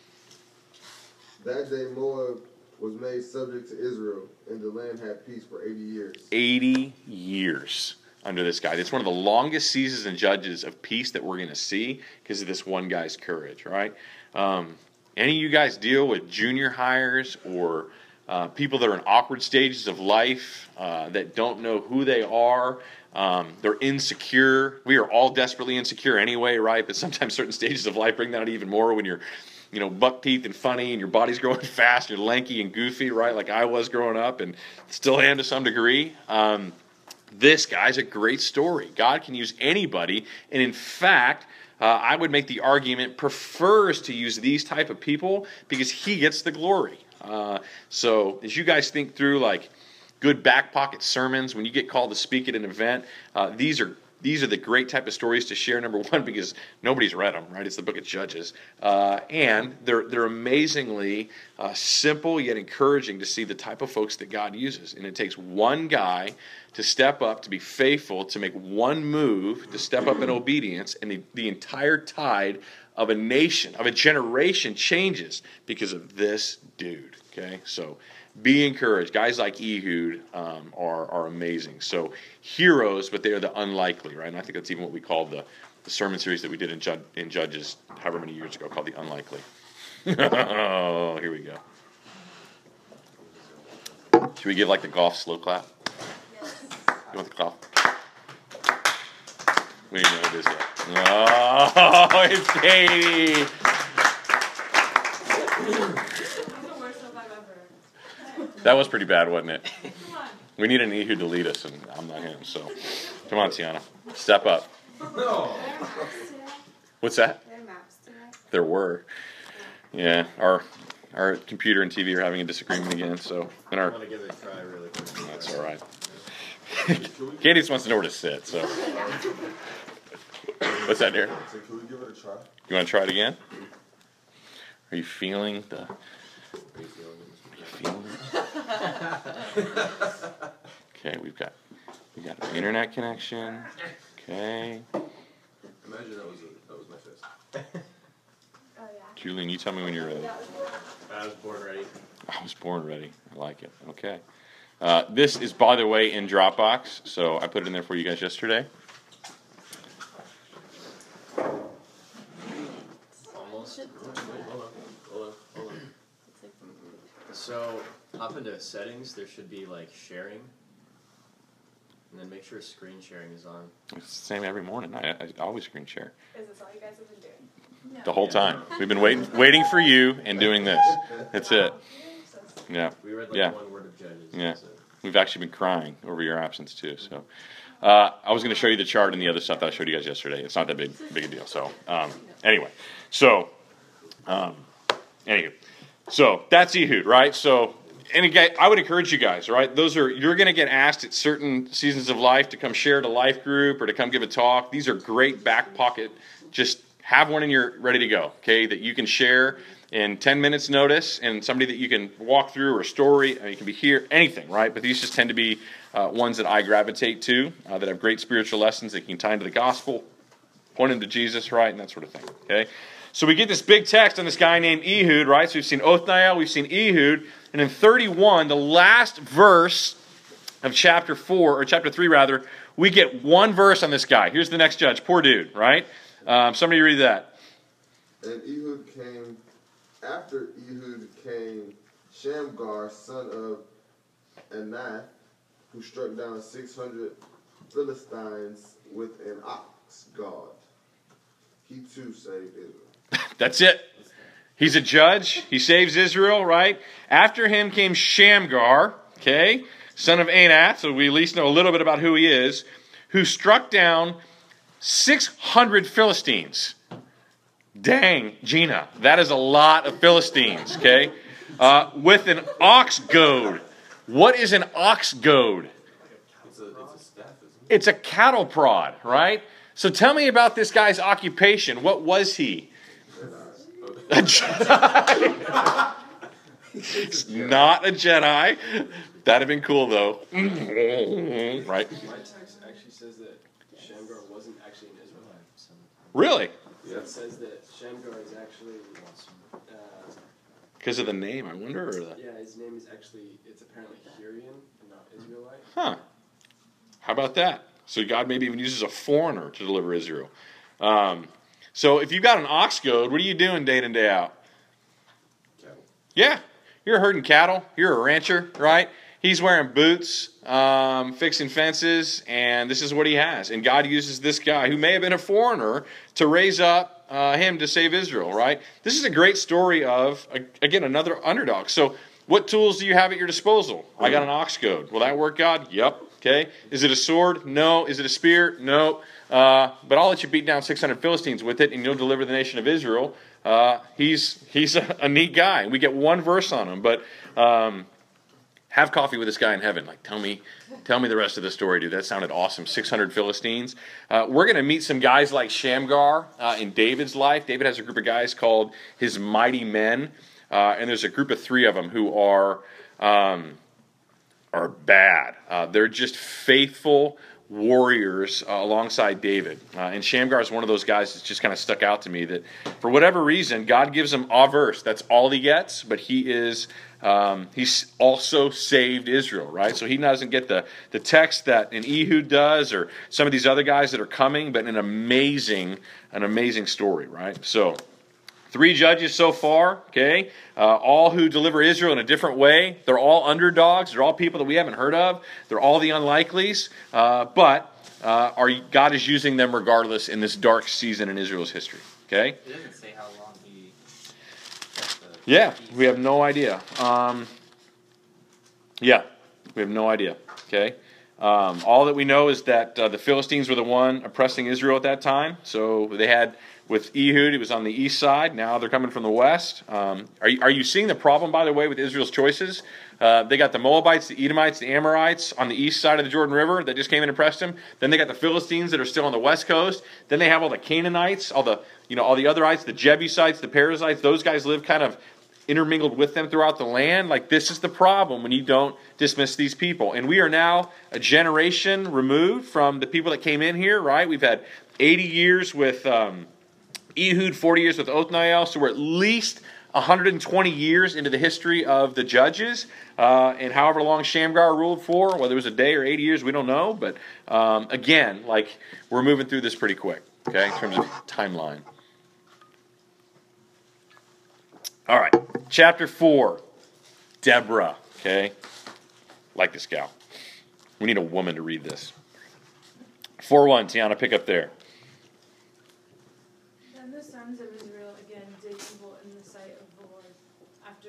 That day Moab was made subject to Israel, and the land had peace for 80 years. 80 years under this guy. It's one of the longest seasons in Judges of peace that we're going to see because of this one guy's courage, right? Any of you guys deal with junior hires or people that are in awkward stages of life that don't know who they are? They're insecure. We are all desperately insecure anyway, right? But sometimes certain stages of life bring that out even more when you're buck teeth and funny, and your body's growing fast, you're lanky and goofy, right? Like I was growing up and still am to some degree. This guy's a great story. God can use anybody, and in fact, I would make the argument prefers to use these type of people because he gets the glory. So as you guys think through like good back pocket sermons, when you get called to speak at an event, these are the great type of stories to share. Number one, because nobody's read them, right? It's the book of Judges, and they're amazingly simple yet encouraging to see the type of folks that God uses. And it takes one guy to step up, to be faithful, to make one move, to step up in obedience, and the entire tide of a nation, of a generation changes because of this dude. Okay, so be encouraged. Guys like Ehud are amazing. So heroes, but they are the unlikely, right? And I think that's even what we called the sermon series that we did in Judges however many years ago, called the unlikely. Oh, here we go. Should we give like the golf slow clap? You want the clap? We didn't know what it is yet. Oh, it's Katie. That was pretty bad, wasn't it? We need an Ehud to lead us, and I'm not him. So, come on, Tiana, step up. No. What's that? There are maps tonight. There were. Yeah, our computer and TV are having a disagreement again. So, I want to give it a try really quick. that's all right. Katie just wants to know where to sit. So, what's that, dear? So can we give it a try? You want to try it again? Are you feeling the? Are you feeling it? Feeling it? Okay, we got an internet connection. Okay. Imagine That was my fist. Oh yeah. Julian, you tell me when you're ready. I was born ready. I was born ready. I like it. Okay. This is, by the way, in Dropbox, so I put it in there for you guys yesterday. Almost. Wait, hold on. So, hop into settings. There should be like sharing, and then make sure screen sharing is on. It's the same every morning. I always screen share Is this all you guys have been doing? the whole time. We've been waiting for you and doing this. That's it. Yeah. We read like Yeah. one word of Judges. Yeah. That's it. We've actually been crying over your absence too. So, I was going to show you the chart and the other stuff that I showed you guys yesterday. It's not that big a deal. So, anyway, so that's Ehud, right? So, and again, I would encourage you guys, right? You're going to get asked at certain seasons of life to come share at a life group or to come give a talk. These are great back pocket. Just have one and you're ready to go. Okay, that you can share in 10 minutes notice, and somebody that you can walk through, or a story, you can be here, anything, right? But these just tend to be ones that I gravitate to, that have great spiritual lessons that can tie into the gospel, point them to Jesus, right, and that sort of thing, okay? So we get this big text on this guy named Ehud, right? So we've seen Othniel, we've seen Ehud, and in 31, the last verse of chapter 3 rather, we get one verse on this guy. Here's the next judge, poor dude, right? Somebody read that. And after Ehud came Shamgar, son of Anath, who struck down 600 Philistines with an ox god. He too saved Israel. That's it. He's a judge. He saves Israel, right? After him came Shamgar, okay, son of Anath, so we at least know a little bit about who he is, who struck down 600 Philistines. Dang, Gina, that is a lot of Philistines, okay? With an ox goad. What is an ox goad? It's a staff, isn't it? It's a cattle prod, right? So tell me about this guy's occupation. What was he? A Jedi. It's not a Jedi. That'd have been cool, though. Right? My text actually says that Shamgar wasn't actually an Israelite. Really? Yeah. It says that Shamgar is actually, Because of the name, I wonder? Or the... yeah, his name is actually, it's apparently Hurian and not Israelite. Huh. How about that? So God maybe even uses a foreigner to deliver Israel. So if you've got an ox goad, what are you doing day in and day out? Cattle. Yeah. You're herding cattle. You're a rancher, right? He's wearing boots, fixing fences, and this is what he has. And God uses this guy, who may have been a foreigner, to raise up him to save Israel, right? This is a great story of, again, another underdog. So what tools do you have at your disposal? I got an ox goad. Will that work, God? Yep. Okay. Is it a sword? No. Is it a spear? No. But I'll let you beat down 600 Philistines with it, and you'll deliver the nation of Israel. He's a neat guy. We get one verse on him, but have coffee with this guy in heaven. Like, tell me the rest of the story, dude. That sounded awesome. 600 Philistines. We're going to meet some guys like Shamgar in David's life. David has a group of guys called his mighty men, and there's a group of 3 of them who are bad. They're just faithful warriors alongside David. And Shamgar is one of those guys that's just kind of stuck out to me, that for whatever reason, God gives him a verse. That's all he gets, but he's also saved Israel, right? So he doesn't get the text that an Ehud does, or some of these other guys that are coming, but an amazing story, right? So 3 judges so far, okay? All who deliver Israel in a different way. They're all underdogs. They're all people that we haven't heard of. They're all the unlikelies. But God is using them regardless in this dark season in Israel's history, okay? It doesn't say how long he... Yeah, we have no idea. We have no idea, okay? All that we know is that the Philistines were the one oppressing Israel at that time. So they had... With Ehud, it was on the east side. Now they're coming from the west. Are you seeing the problem, by the way, with Israel's choices? They got the Moabites, the Edomites, the Amorites on the east side of the Jordan River that just came and oppressed them. Then they got the Philistines that are still on the west coast. Then they have all the Canaanites, all the otherites, the Jebusites, the Perizzites. Those guys live kind of intermingled with them throughout the land. Like, this is the problem when you don't dismiss these people. And we are now a generation removed from the people that came in here, right? We've had 80 years with Ehud, 40 years with Othniel, so we're at least 120 years into the history of the judges, and however long Shamgar ruled for, whether it was a day or 80 years, we don't know. But again, like, we're moving through this pretty quick, okay, in terms of timeline. All right, chapter 4, Deborah, okay? Like this gal. We need a woman to read this. 4:1, Tiana, pick up there. Then the sons of Israel again did evil in the sight of the Lord after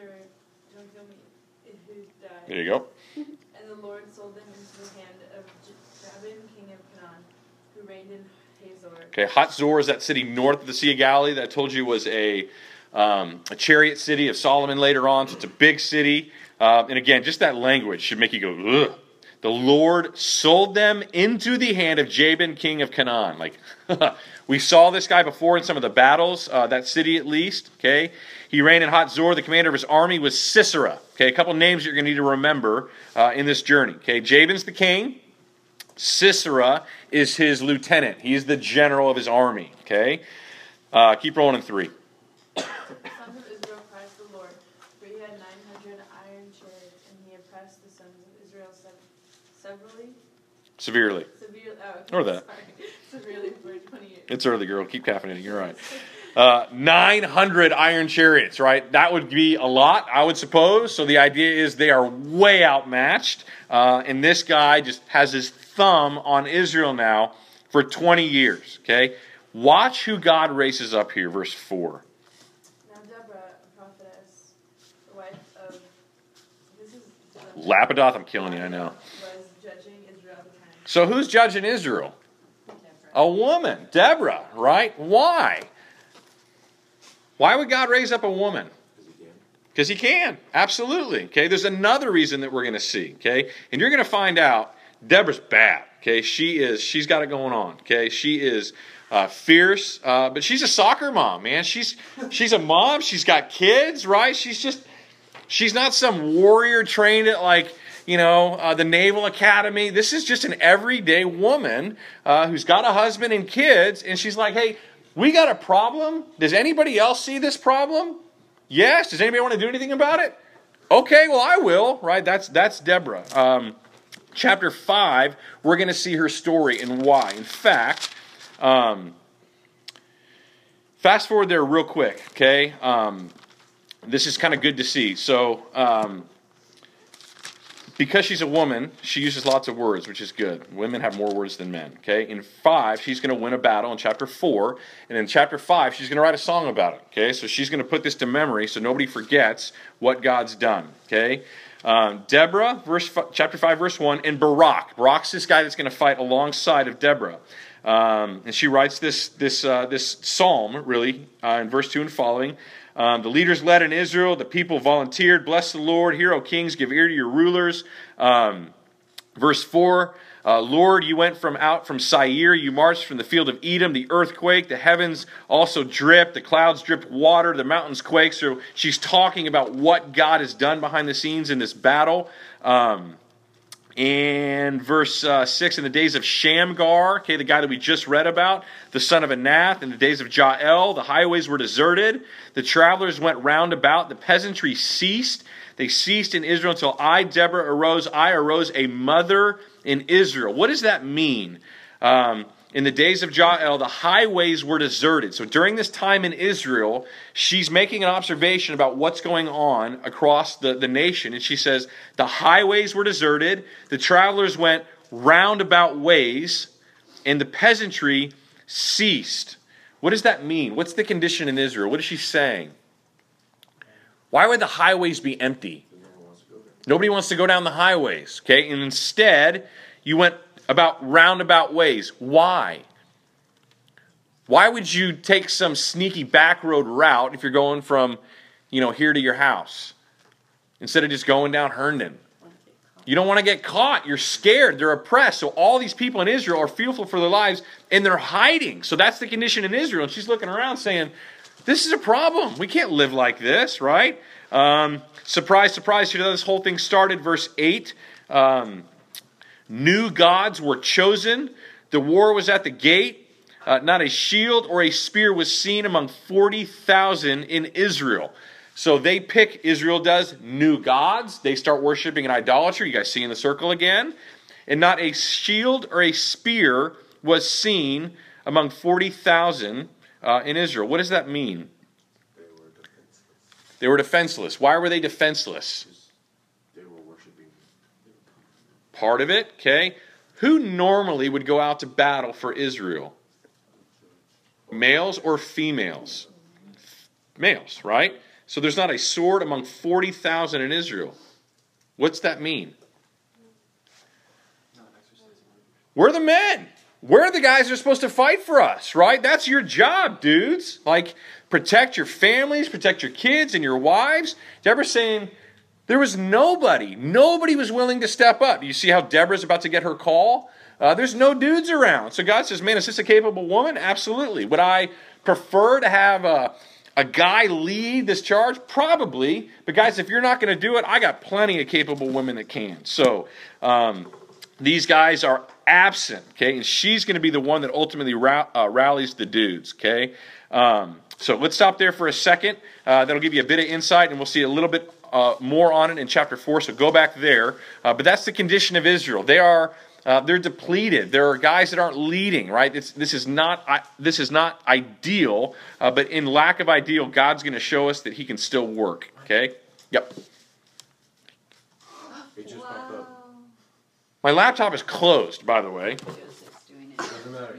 Ehud died. There you go. And the Lord sold them into the hand of Jabin, king of Canaan, who reigned in Hazor. Okay, Hatzor is that city north of the Sea of Galilee that I told you was a chariot city of Solomon later on. So it's a big city. And again, just that language should make you go, ugh. The Lord sold them into the hand of Jabin, king of Canaan. Like, we saw this guy before in some of the battles, that city at least. Okay, he reigned in Hatzor. The commander of his army was Sisera. Okay, a couple names you're going to need to remember in this journey. Okay, Jabin's the king. Sisera is his lieutenant. He's the general of his army. Okay, keep rolling in 3. The sons of Israel prized the Lord, for he had 900 iron chariots, and he oppressed the sons of Israel Severely. Oh, Or that. sorry. Severely for 20 years. It's early, girl. Keep caffeinating. You're right. 900 iron chariots, right? That would be a lot, I would suppose. So the idea is they are way outmatched. And this guy just has his thumb on Israel now for 20 years. Okay? Watch who God raises up here, verse 4. Now Deborah, a prophetess, the wife of... Lapidoth, I'm killing you, I know. ...was judging Israel at the time. So who's judging Israel? A woman, Deborah, right? Why? Why would God raise up a woman? Because he can. Absolutely. Okay, there's another reason that we're going to see. Okay, and you're going to find out Deborah's bad. Okay, she's got it going on. Okay, she is fierce, but she's a soccer mom, man. She's a mom. She's got kids, right? She's not some warrior trained at the Naval Academy. This is just an everyday woman who's got a husband and kids, and she's like, hey, we got a problem. Does anybody else see this problem? Yes. Does anybody want to do anything about it? Okay, well, I will. Right? That's Deborah. Chapter 5, we're going to see her story and why. In fact, fast forward there real quick, okay? This is kind of good to see. So, because she's a woman, she uses lots of words, which is good. Women have more words than men. Okay, in 5, she's going to win a battle in chapter 4, and in chapter 5, she's going to write a song about it. Okay, so she's going to put this to memory so nobody forgets what God's done. Okay, Deborah, chapter 5, verse 1, and Barak. Barak's this guy that's going to fight alongside of Deborah, and she writes this psalm really in verse 2 and following. The leaders led in Israel. The people volunteered. Bless the Lord. Hear, O kings. Give ear to your rulers. Verse 4. Lord, you went out from Seir. You marched from the field of Edom. The earthquake. The heavens also dripped. The clouds dripped water. The mountains quaked. So she's talking about what God has done behind the scenes in this battle. And verse 6, in the days of Shamgar, okay, the guy that we just read about, the son of Anath, in the days of Jael, the highways were deserted, the travelers went round about, the peasantry ceased. They ceased in Israel until I, Deborah, arose. I arose a mother in Israel. What does that mean? In the days of Jael, the highways were deserted. So during this time in Israel, she's making an observation about what's going on across the nation. And she says, the highways were deserted, the travelers went roundabout ways, and the peasantry ceased. What does that mean? What's the condition in Israel? What is she saying? Why would the highways be empty? Nobody wants to go down the highways. Okay, and instead, you went about roundabout ways. Why? Why would you take some sneaky back road route if you're going from, here to your house, instead of just going down Herndon? You don't want to get caught. You're scared. They're oppressed. So all these people in Israel are fearful for their lives, and they're hiding. So that's the condition in Israel. And she's looking around saying, This is a problem. We can't live like this, right? Surprise, surprise. You know, this whole thing started, verse 8. New gods were chosen. The war was at the gate. Not a shield or a spear was seen among 40,000 in Israel. So they pick, Israel does, new gods. They start worshiping an idolatry. You guys see in the circle again. And not a shield or a spear was seen among 40,000 in Israel. What does that mean? They were defenseless. Why were they defenseless? They were worshiping. Part of it, okay. Who normally would go out to battle for Israel? Males or females? Males, right? So there's not a sword among 40,000 in Israel. What's that mean? We're the men. We're the guys that are supposed to fight for us, right? That's your job, dudes. Like, protect your families, protect your kids and your wives. Deborah's saying there was nobody. Nobody was willing to step up. You see how Deborah's about to get her call? There's no dudes around. So God says, man, is this a capable woman? Absolutely. Would I prefer to have a guy lead this charge? Probably. But guys, if you're not going to do it, I got plenty of capable women that can. So these guys are absent, okay? And she's going to be the one that ultimately rallies the dudes, okay? So let's stop there for a second. That'll give you a bit of insight, and we'll see a little bit more on it in chapter 4, so go back there. But that's the condition of Israel. They're depleted. There are guys that aren't leading, right? This is not ideal, but in lack of ideal, God's going to show us that he can still work, okay? Yep. It just popped up. My laptop is closed, by the way. Joseph's doing it. Doesn't matter.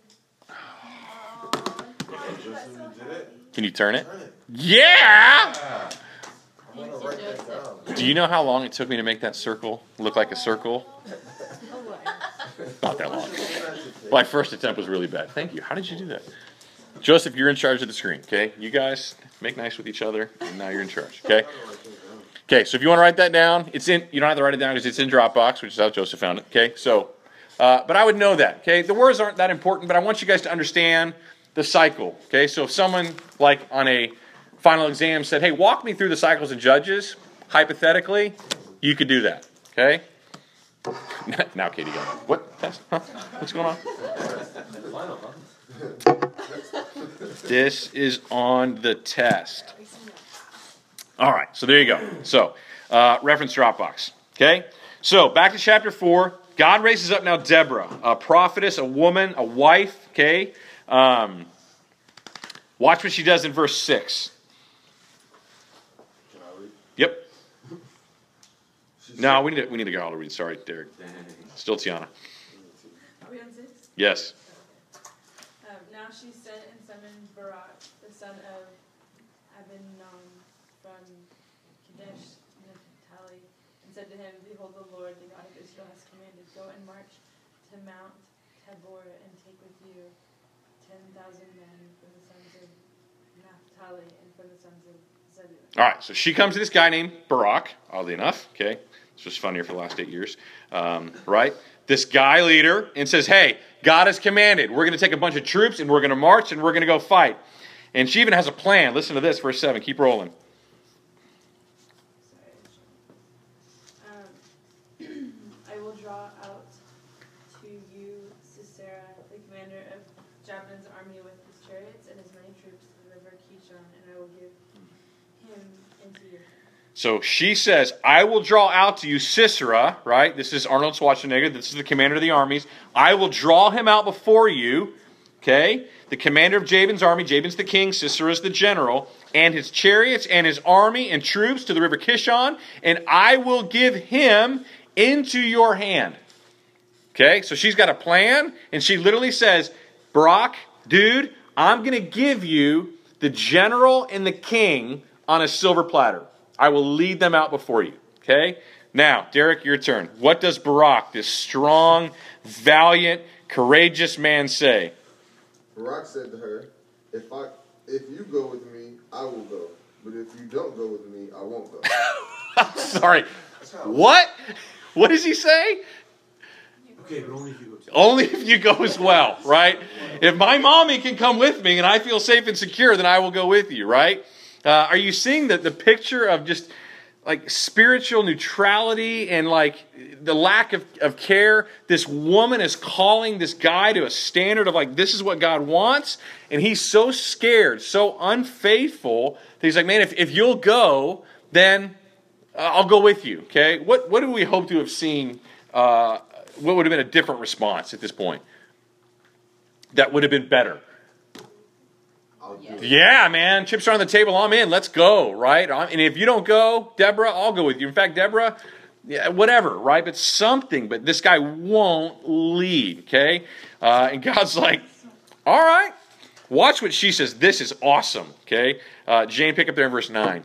Can you turn it? Yeah! I want to write that down. Do you know how long it took me to make that circle look like a circle? Oh, what? Not that long. My first attempt was really bad. Thank you. How did you do that? Joseph, you're in charge of the screen, okay? You guys make nice with each other, and now you're in charge, okay? Okay, so if you want to write that down, you don't have to write it down because it's in Dropbox, which is how Joseph found it, okay? So, but I would know that, okay? The words aren't that important, but I want you guys to understand the cycle, okay? So if someone, like on a final exam, said, hey, walk me through the cycles of Judges, hypothetically, you could do that, okay? Now Katie got it. What? Test? Huh? What's going on? This is on the test. All right, so there you go. So, reference Dropbox, okay? So, back to chapter 4. God raises up now Deborah, a prophetess, a woman, a wife, okay? Watch what she does in verse 6. Can I read? Yep. No, we need to go all to read. Sorry, Derek. Still Tiana. Are we on 6? Yes. Now she sent and summoned Barak, the son of Abinoam, from Kadesh Naphtali, and said to him, behold, the Lord, the God of Israel, has commanded, go and march to Mount Tabor and take with you 10,000 men from the sons of Naphtali and from the sons of Zebulun. All right, so she comes to this guy named Barak, oddly enough, okay? This was funnier for the last 8 years, right? This guy leader, and says, hey, God has commanded. We're going to take a bunch of troops, and we're going to march, and we're going to go fight. And she even has a plan. Listen to this, verse 7. Keep rolling. I will draw out to you Sisera, the commander of Jabin's army with his chariots and his many troops to the river Kishon, and I will give him into your hand. So she says, I will draw out to you Sisera, right? This is Arnold Schwarzenegger. This is the commander of the armies. I will draw him out before you, okay? The commander of Jabin's army. Jabin's the king. Sisera's the general. And his chariots and his army and troops to the river Kishon. And I will give him into your hand. Okay? So she's got a plan. And she literally says, Barak, dude, I'm going to give you the general and the king on a silver platter. I will lead them out before you. Okay? Now, Derek, your turn. What does Barak, this strong, valiant, courageous man, say? Barak said to her, if you go with me, I will go. But if you don't go with me, I won't go. Sorry. What? What does he say? Okay, but only if you go too. Only if you go as well, right? If my mommy can come with me and I feel safe and secure, then I will go with you, right? Are you seeing the picture of just like spiritual neutrality and like the lack of care? This woman is calling this guy to a standard of like, this is what God wants. And he's so scared, so unfaithful that he's like, man, if you'll go, then I'll go with you, okay? What do we hope to have seen? What would have been a different response at this point? That would have been better. Yeah, man. Chips are on the table. I'm in. Let's go, right? And if you don't go, Deborah, I'll go with you. In fact, Deborah, yeah, whatever, right? But something. But this guy won't lead, okay? And God's like, all right. Watch what she says. This is awesome, okay? Jane, pick up there in verse 9.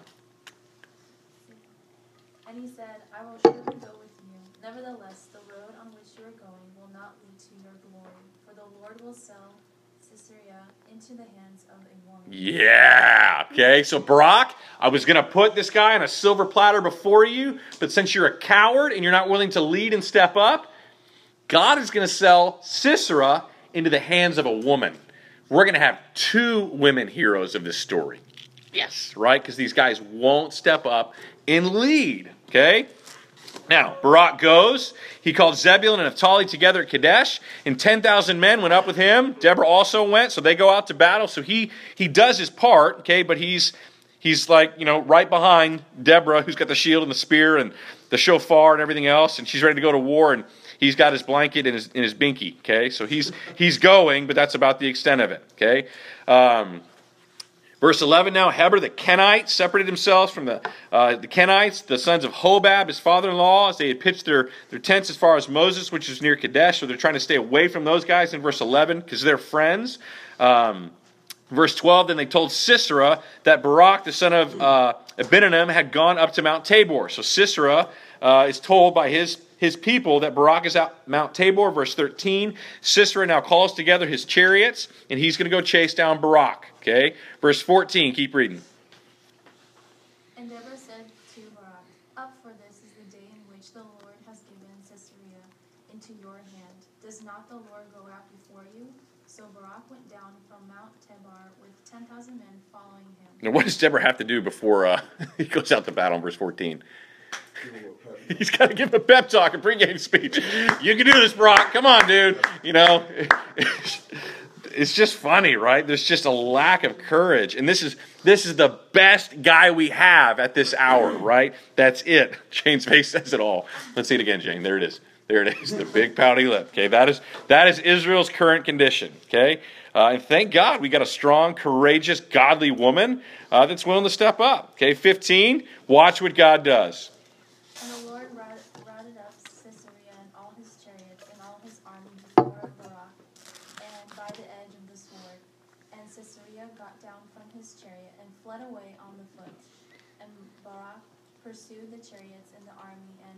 And he said, I will surely go with you. Nevertheless, the road on which you are going will not lead to your glory, for the Lord will sell Sisera into the hands of a woman. Yeah, okay. So Barak, I was going to put this guy on a silver platter before you, but since you're a coward and you're not willing to lead and step up, God is going to sell Sisera into the hands of a woman. We're going to have 2 women heroes of this story. Yes, right? Because these guys won't step up and lead, okay? Now, Barak goes. He called Zebulun and Naphtali together at Kadesh, and 10,000 men went up with him. Deborah also went, so they go out to battle. So he does his part, okay, but he's like, right behind Deborah, who's got the shield and the spear and the shofar and everything else, and she's ready to go to war, and he's got his blanket and his binky, okay? So he's going, but that's about the extent of it, okay? Verse 11 now, Heber the Kenites separated themselves from the Kenites, the sons of Hobab, his father-in-law, as they had pitched their tents as far as Moses, which is near Kadesh. So they're trying to stay away from those guys in verse 11 because they're friends. Verse 12, then they told Sisera that Barak, the son of Abinoam, had gone up to Mount Tabor. So Sisera is told by his people that Barak is at Mount Tabor. Verse 13, Sisera now calls together his chariots, and he's going to go chase down Barak. Okay, verse 14, keep reading. And Deborah said to Barak, up for this is the day in which the Lord has given Sisera into your hand. Does not the Lord go out before you? So Barak went down from Mount Tabor with 10,000 men following him. Now what does Deborah have to do before he goes out to battle in verse 14? He's got to give him a pep talk, a pregame speech. You can do this, Barak. Come on, dude. It's just funny, right? There's just a lack of courage. And this is the best guy we have at this hour, right? That's it. Jane's face says it all. Let's see it again, Jane. There it is. There it is. The big pouty lip. Okay, that is Israel's current condition. Okay? And thank God we got a strong, courageous, godly woman that's willing to step up. Okay, 15. Watch what God does. And the Lord routed up Sisera and all his chariots and all his army before Barak, and by the edge of the sword. And Sisera got down from his chariot and fled away on the foot. And Barak pursued the chariots and the army, and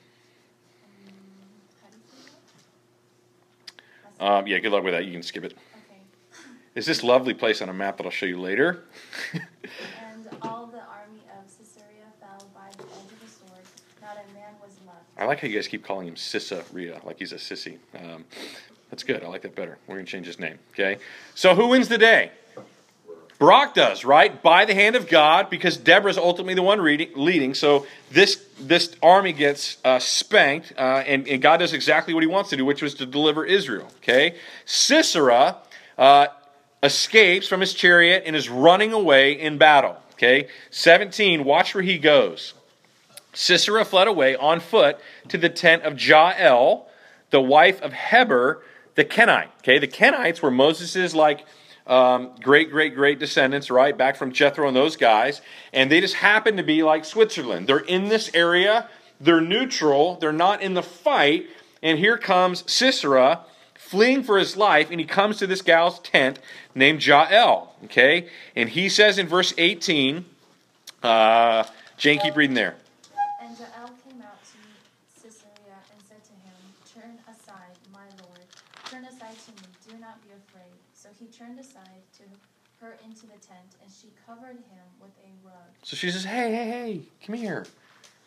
how do you say that? Yeah, good luck with that. You can skip it. Okay. Is this lovely place on a map that I'll show you later? And all the army of Sisera fell by the edge of the sword. Not a man was left. I like how you guys keep calling him Sisera, like he's a sissy. That's good. I like that better. We're going to change his name. Okay. So who wins the day? Barak does, right? By the hand of God, because Deborah's ultimately the one leading. So this army gets spanked, and God does exactly what he wants to do, which was to deliver Israel. Okay. Sisera escapes from his chariot and is running away in battle. Okay. 17. Watch where he goes. Sisera fled away on foot to the tent of Jael, the wife of Heber the Kenite. Okay, the Kenites were Moses' great descendants, right, back from Jethro and those guys, and they just happen to be like Switzerland. They're in this area, they're neutral, they're not in the fight, and here comes Sisera fleeing for his life, and he comes to this gal's tent named Jael. Okay, and he says in verse 18, Jane, keep reading there. And Jael came out to Sisera and said to him, turn aside, my lord. Turn aside to me. Do not be afraid. So he turned aside to her into the tent, and she covered him with a rug. So she says, hey, come here.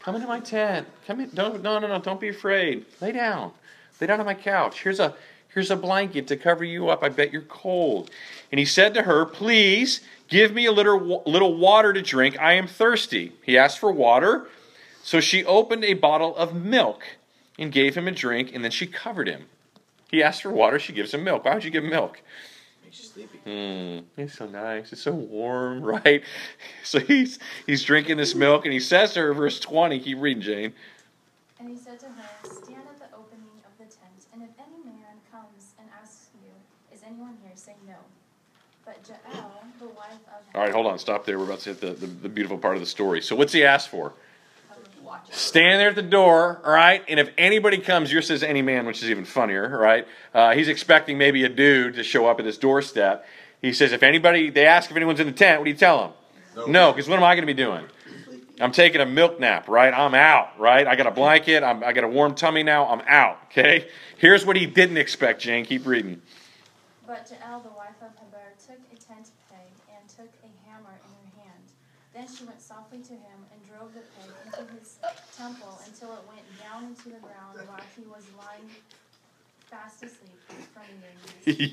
Come into my tent. Come in. No. Don't be afraid. Lay down. Lay down on my couch. Here's a blanket to cover you up. I bet you're cold. And he said to her, please give me a little water to drink. I am thirsty. He asked for water. So she opened a bottle of milk and gave him a drink, and then she covered him. He asked for water. She gives him milk. Why would you give him milk? Makes you sleepy. It's so nice. It's so warm, right? So he's drinking this milk, and he says to her, verse 20, keep reading, Jane. And he said to her, stand at the opening of the tent, and if any man comes and asks you, is anyone here, say no. But Jael, the wife of... All right, hold on. Stop there. We're about to hit the beautiful part of the story. So what's he asked for? Stand there at the door, all right? And if anybody comes, yours says any man, which is even funnier, right? He's expecting maybe a dude to show up at his doorstep. He says, they ask if anyone's in the tent, what do you tell them? No, because what am I going to be doing? I'm taking a milk nap, right? I'm out, right? I got a blanket. I got a warm tummy now. I'm out, okay? Here's what he didn't expect, Jane. Keep reading. But Jael, the wife of Heber, took a tent peg and took a hammer in her hand. Then she went softly to him and drove the peg into his temple until it went down into the ground while he was lying fast asleep from eating.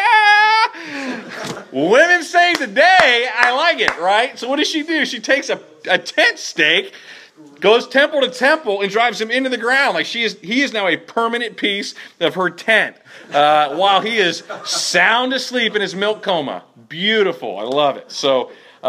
Yeah! Women save the day. I like it, right? So what does she do? She takes a tent stake, goes temple to temple, and drives him into the ground. Like he is now a permanent piece of her tent while he is sound asleep in his milk coma. Beautiful. I love it. So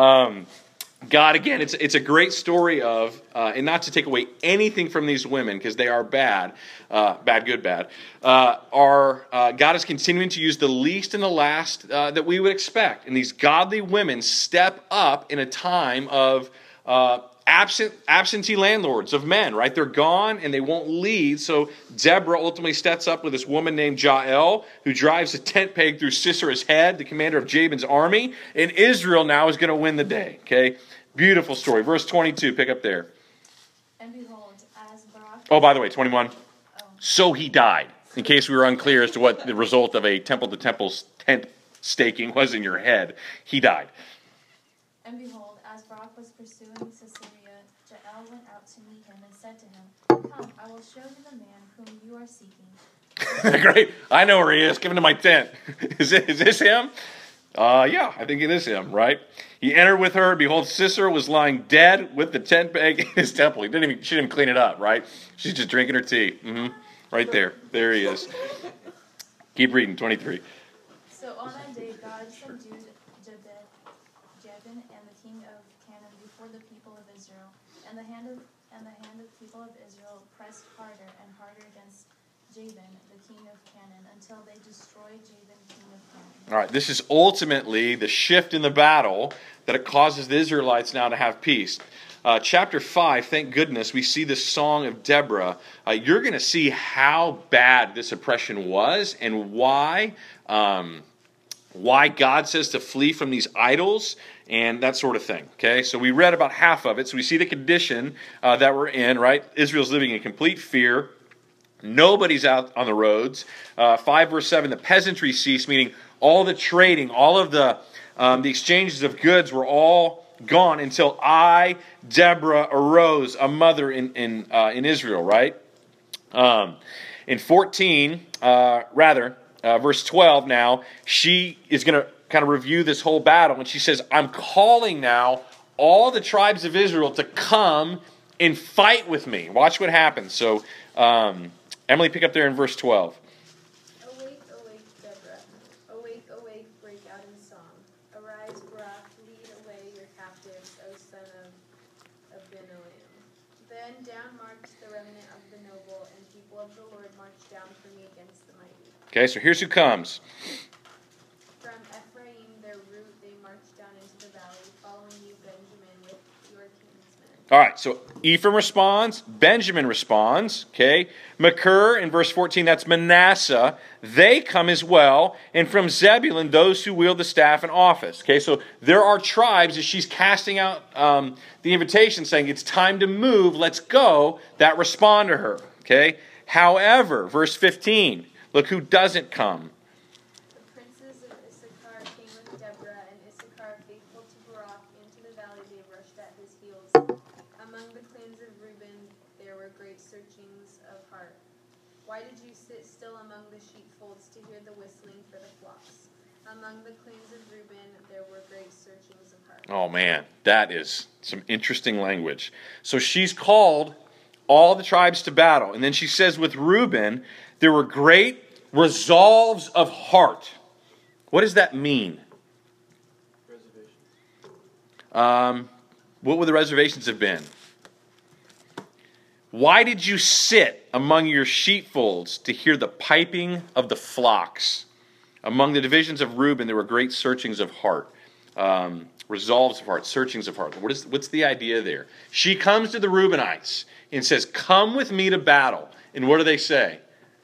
God, again, it's a great story of, and not to take away anything from these women, because they are bad, good, bad, God is continuing to use the least and the last that we would expect. And these godly women step up in a time of absentee landlords of men, right? They're gone and they won't lead. So Deborah ultimately steps up with this woman named Jael, who drives a tent peg through Sisera's head, the commander of Jabin's army. And Israel now is going to win the day, okay? Beautiful story. Verse 22, pick up there. And behold, as Barak... Oh, by the way, 21. So he died, in case we were unclear as to what the result of a temple-to-temple tent staking was in your head. He died. And behold, as Barak was pursuing Sisera, Jael went out to meet him and said to him, come, I will show you the man whom you are seeking. Great. I know where he is. Give him to my tent. Is this him? Yeah, I think it is him, right? He entered with her. Behold, Sisera was lying dead with the tent peg in his temple. She didn't even clean it up, right? She's just drinking her tea. Right there. There he is. Keep reading, 23. So on that day, God subdued Jabin and the king of Canaan before the people of Israel, and the hand of people of Israel pressed harder and harder against Jabin, the king of Canaan, until they destroyed Jabin, king of Canaan. All right, this is ultimately the shift in the battle that it causes the Israelites now to have peace. Chapter 5, thank goodness, we see this song of Deborah. You're going to see how bad this oppression was and why God says to flee from these idols and that sort of thing. Okay, so we read about half of it. So we see the condition that we're in, right? Israel's living in complete fear. Nobody's out on the roads. 5 verse 7, the peasantry ceased, meaning all the trading, all of the exchanges of goods were all gone until I, Deborah, arose, a mother in Israel, right? In 14, verse 12 now, she is going to kind of review this whole battle, and she says, I'm calling now all the tribes of Israel to come and fight with me. Watch what happens. So, Emily, pick up there in verse 12. Awake, awake, Deborah. Awake, awake, break out in song. Arise, Barak, lead away your captives, O son of Abinoam. Then down marched the remnant of the noble, and people of the Lord marched down for me against the mighty. Okay, so here's who comes. From Ephraim, their route, they marched down into the valley, following you, Benjamin, with your kinsmen. All right, so Ephraim responds, Benjamin responds, okay? Machir in verse 14, that's Manasseh. They come as well. And from Zebulun, those who wield the staff in office. Okay, so there are tribes, as she's casting out the invitation, saying it's time to move, let's go, that respond to her. Okay? However, verse 15, look who doesn't come. The princes of Issachar came with Deborah, and Issachar, faithful to Barak, into the valley they rushed at his heels. Among the clans of Reuben there were great searchings of heart. Why did you sit still among the sheepfolds to hear the whistling for the flocks? Among the clans of Reuben there were great searchings of heart. Oh man, that is some interesting language. So she's called all the tribes to battle. And then she says with Reuben, there were great resolves of heart. What does that mean? What would the reservations have been? Why did you sit among your sheepfolds to hear the piping of the flocks? Among the divisions of Reuben, there were great searchings of heart. Resolves of heart, searchings of heart. What's the idea there? She comes to the Reubenites and says, come with me to battle. And what do they say?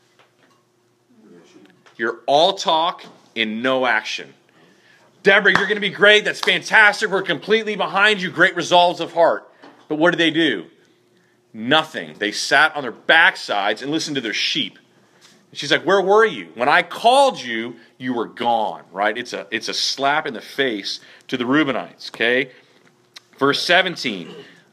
You're all talk and no action. Deborah, you're going to be great. That's fantastic. We're completely behind you. Great resolves of heart. But what did they do? Nothing. They sat on their backsides and listened to their sheep. And she's like, where were you? When I called you, you were gone, right? It's a slap in the face to the Reubenites, okay? Verse 17.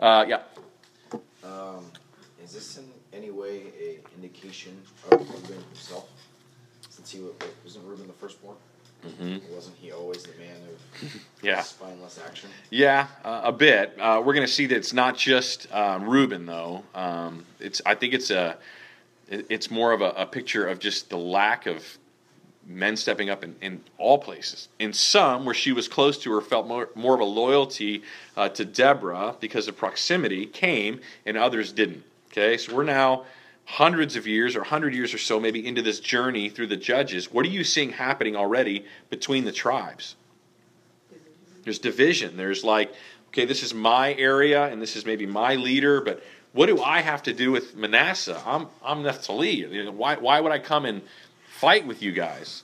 Is this in any way an indication of Reuben himself? Since he wasn't Reuben the firstborn? Mm-hmm. Wasn't he always the man of spineless action? Yeah, a bit. We're going to see that it's not just Reuben, though. I think it's more of a picture of just the lack of men stepping up in all places. In some, where she was close to her, felt more of a loyalty to Deborah because of proximity, came, and others didn't. Okay, so we're now hundreds of years or 100 years or so maybe into this journey through the Judges. What are you seeing happening already between the tribes? There's division. There's like, okay, this is my area and this is maybe my leader, but what do I have to do with Manasseh? I'm Naphtali. Why would I come and fight with you guys?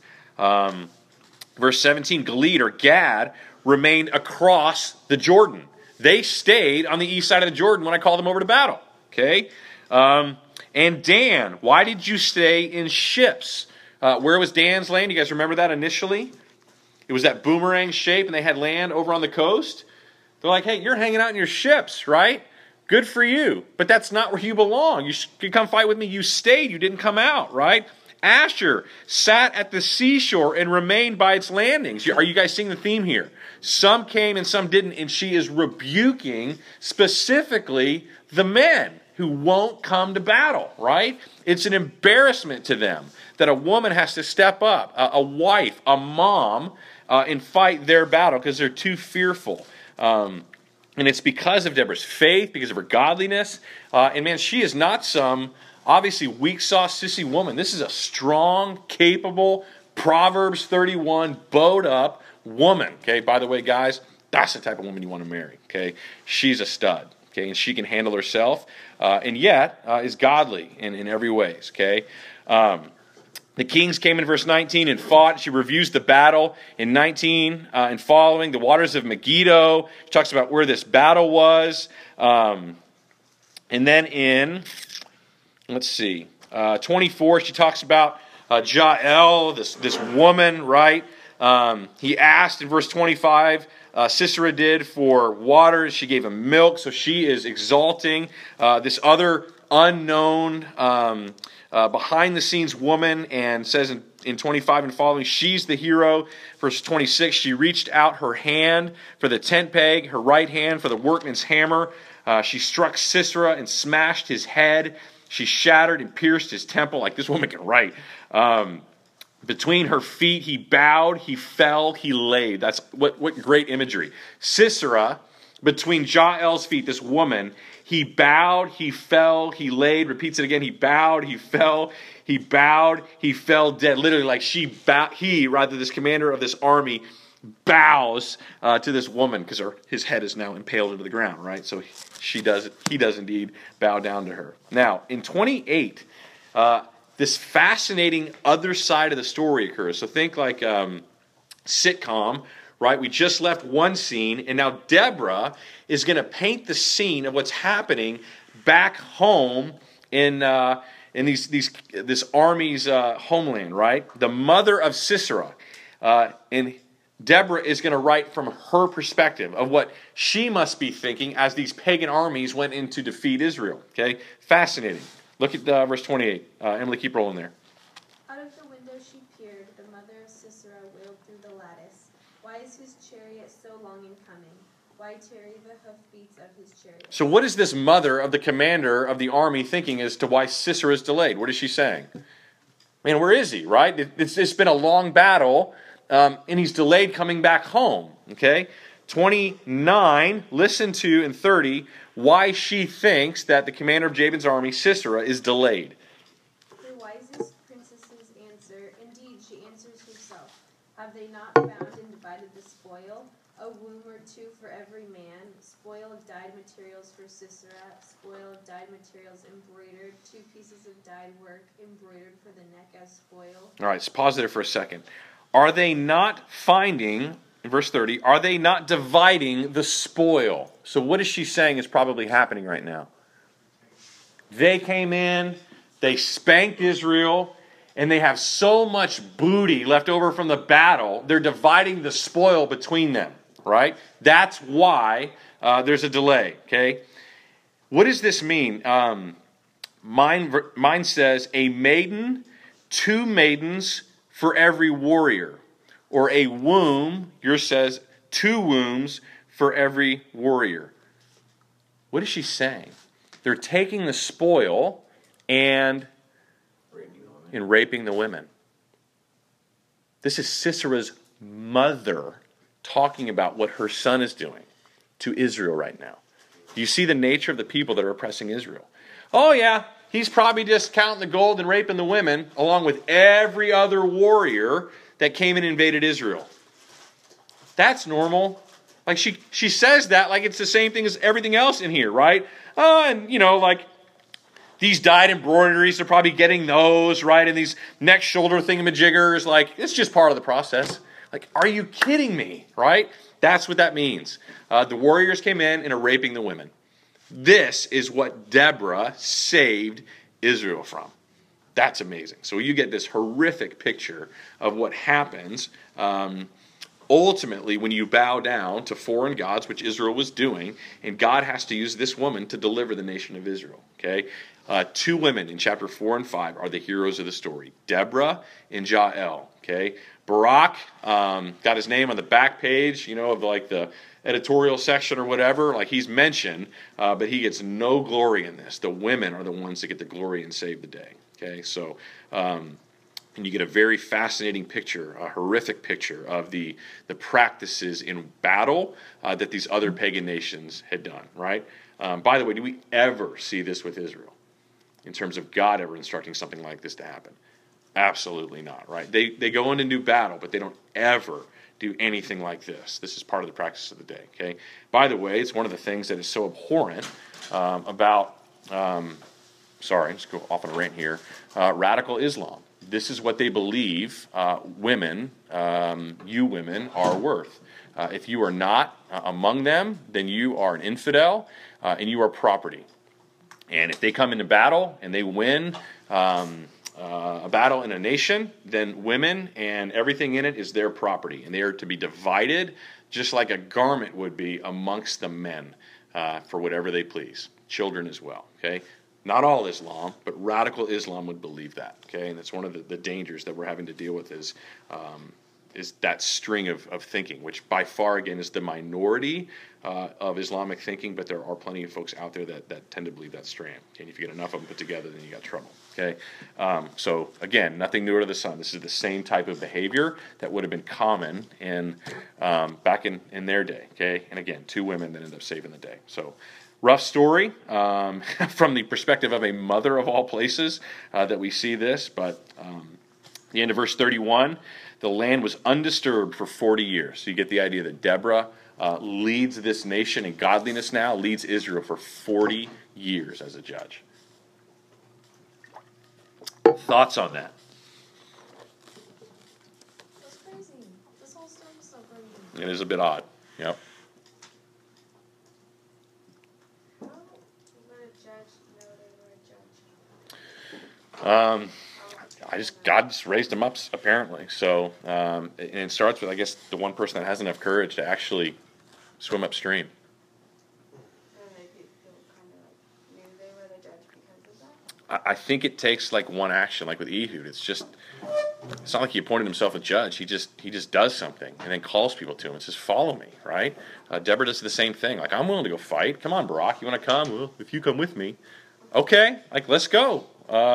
Verse 17, Gilead or Gad remained across the Jordan. They stayed on the east side of the Jordan when I called them over to battle. Okay? And Dan, why did you stay in ships? Where was Dan's land? You guys remember that initially? It was that boomerang shape, and they had land over on the coast. They're like, hey, you're hanging out in your ships, right? Good for you. But that's not where you belong. You could come fight with me. You stayed. You didn't come out, right? Asher sat at the seashore and remained by its landings. Are you guys seeing the theme here? Some came and some didn't, and she is rebuking specifically the men who won't come to battle, right? It's an embarrassment to them that a woman has to step up, a wife, a mom, and fight their battle because they're too fearful. And it's because of Deborah's faith, because of her godliness. And man, she is not some, obviously, weak-sauce, sissy woman. This is a strong, capable, Proverbs 31, bowed-up woman. Okay, by the way, guys, that's the type of woman you want to marry. Okay, she's a stud. Okay, and she can handle herself, and yet is godly in every ways. Okay, the kings came in verse 19 and fought. She reviews the battle in 19 and following the waters of Megiddo. She talks about where this battle was, and then in 24, she talks about Jael, this woman, right? He asked in verse 25. Sisera did for water. She gave him milk. So she is exalting this other unknown behind-the-scenes woman, and says in 25 and following, she's the hero. Verse 26, she reached out her hand for the tent peg, her right hand for the workman's hammer. She struck Sisera and smashed his head. She shattered and pierced his temple. Like, this woman can write. Between her feet, he bowed, he fell, he laid. That's what great imagery. Sisera, between Jael's feet, this woman, he bowed, he fell, he laid. Repeats it again. He bowed, he fell, he bowed, he fell dead. Literally, like this commander of this army, bows to this woman because his head is now impaled into the ground, right? So he does indeed bow down to her. Now, in 28, this fascinating other side of the story occurs. So think like sitcom, right? We just left one scene, and now Deborah is going to paint the scene of what's happening back home in this army's homeland, right? The mother of Sisera, and Deborah is going to write from her perspective of what she must be thinking as these pagan armies went in to defeat Israel. Okay, fascinating. Look at verse 28. Emily, keep rolling there. Out of the window she peered, the mother of Sisera wailed through the lattice. Why is his chariot so long in coming? Why tarry the hoofbeats of his chariot? So what is this mother of the commander of the army thinking as to why Sisera is delayed? What is she saying? Man, where is he, right? It's been a long battle, and he's delayed coming back home, okay? 29, listen to, and 30, why she thinks that the commander of Jabin's army, Sisera, is delayed. The wisest princesses answer, indeed, she answers herself. Have they not found and divided the spoil? A womb or two for every man, spoil of dyed materials for Sisera, spoil of dyed materials embroidered, 2 pieces of dyed work embroidered for the neck as spoil. All right, so pause there for a second. Are they not finding, in verse 30, are they not dividing the spoil? So what is she saying is probably happening right now? They came in, they spanked Israel, and they have so much booty left over from the battle, they're dividing the spoil between them. Right? That's why there's a delay. Okay? What does this mean? Mine says a maiden, 2 maidens for every warrior. Or a womb, yours says 2 wombs for every warrior. What is she saying? They're taking the spoil and raping the women. This is Sisera's mother talking about what her son is doing to Israel right now. Do you see the nature of the people that are oppressing Israel? Oh yeah, he's probably just counting the gold and raping the women along with every other warrior that came and invaded Israel. That's normal. Like she says that like it's the same thing as everything else in here, right? And like these dyed embroideries, they're probably getting those, right? And these neck shoulder thingamajiggers, like it's just part of the process. Like, are you kidding me, right? That's what that means. The warriors came in and are raping the women. This is what Deborah saved Israel from. That's amazing. So you get this horrific picture of what happens ultimately when you bow down to foreign gods, which Israel was doing, and God has to use this woman to deliver the nation of Israel. Okay, 2 women in chapter 4 and 5 are the heroes of the story: Deborah and Jael. Okay, Barak got his name on the back page, of like the editorial section or whatever. Like he's mentioned, but he gets no glory in this. The women are the ones that get the glory and save the day. Okay, so and you get a very fascinating picture, a horrific picture of the practices in battle that these other pagan nations had done. Right. By the way, do we ever see this with Israel in terms of God ever instructing something like this to happen? Absolutely not, right? They go into new battle, but they don't ever do anything like this. This is part of the practice of the day, okay? By the way, it's one of the things that is so abhorrent about, just go off on a rant here, radical Islam. This is what they believe women, you women, are worth. If you are not among them, then you are an infidel and you are property. And if they come into battle and they win a battle in a nation, then women and everything in it is their property. And they are to be divided just like a garment would be amongst the men for whatever they please. Children as well, okay? Not all Islam, but radical Islam would believe that, okay? And that's one of the dangers that we're having to deal with is that string of thinking, which by far, again, is the minority of Islamic thinking, but there are plenty of folks out there that tend to believe that strand. And if you get enough of them put together, then you got trouble, okay? So, again, nothing new under the sun. This is the same type of behavior that would have been common back in their day, okay? And again, 2 women that end up saving the day. So, rough story from the perspective of a mother of all places that we see this, but the end of verse 31, the land was undisturbed for 40 years. So you get the idea that Deborah leads this nation in godliness now, leads Israel for 40 years as a judge. Thoughts on that? That's crazy. This whole story is so crazy. It is a bit odd. Yep. How would a judge know they were a judge? God just raised him up apparently. So and it starts with, I guess, the one person that has enough courage to actually swim upstream. I think it takes like one action, like with Ehud. It's not like he appointed himself a judge. He just does something and then calls people to him and says, "Follow me," right? Deborah does the same thing. Like, I'm willing to go fight. Come on, Barak, you want to come? Well, if you come with me, okay. Like, let's go.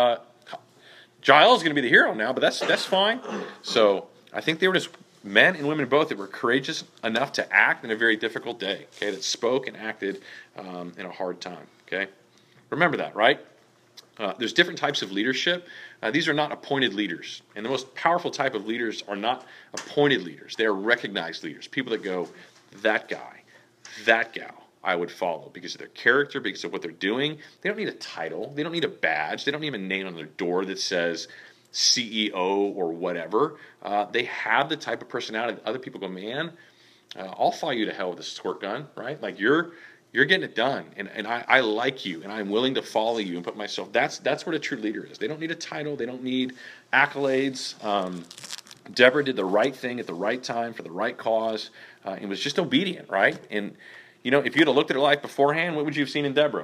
Jael is going to be the hero now, but that's fine. So I think they were just men and women both that were courageous enough to act in a very difficult day. Okay, that spoke and acted in a hard time. Okay, remember that, right? There's different types of leadership. These are not appointed leaders. And the most powerful type of leaders are not appointed leaders. They are recognized leaders. People that go, that guy, that gal, I would follow because of their character, because of what they're doing. They don't need a title. They don't need a badge. They don't need a name on their door that says CEO or whatever. They have the type of personality that other people go, man, I'll follow you to hell with a squirt gun, right? Like, you're getting it done, and I like you, and I'm willing to follow you and put myself. That's what a true leader is. They don't need a title. They don't need accolades. Deborah did the right thing at the right time for the right cause, and was just obedient, right? And if you'd have looked at her life beforehand, what would you have seen in Deborah?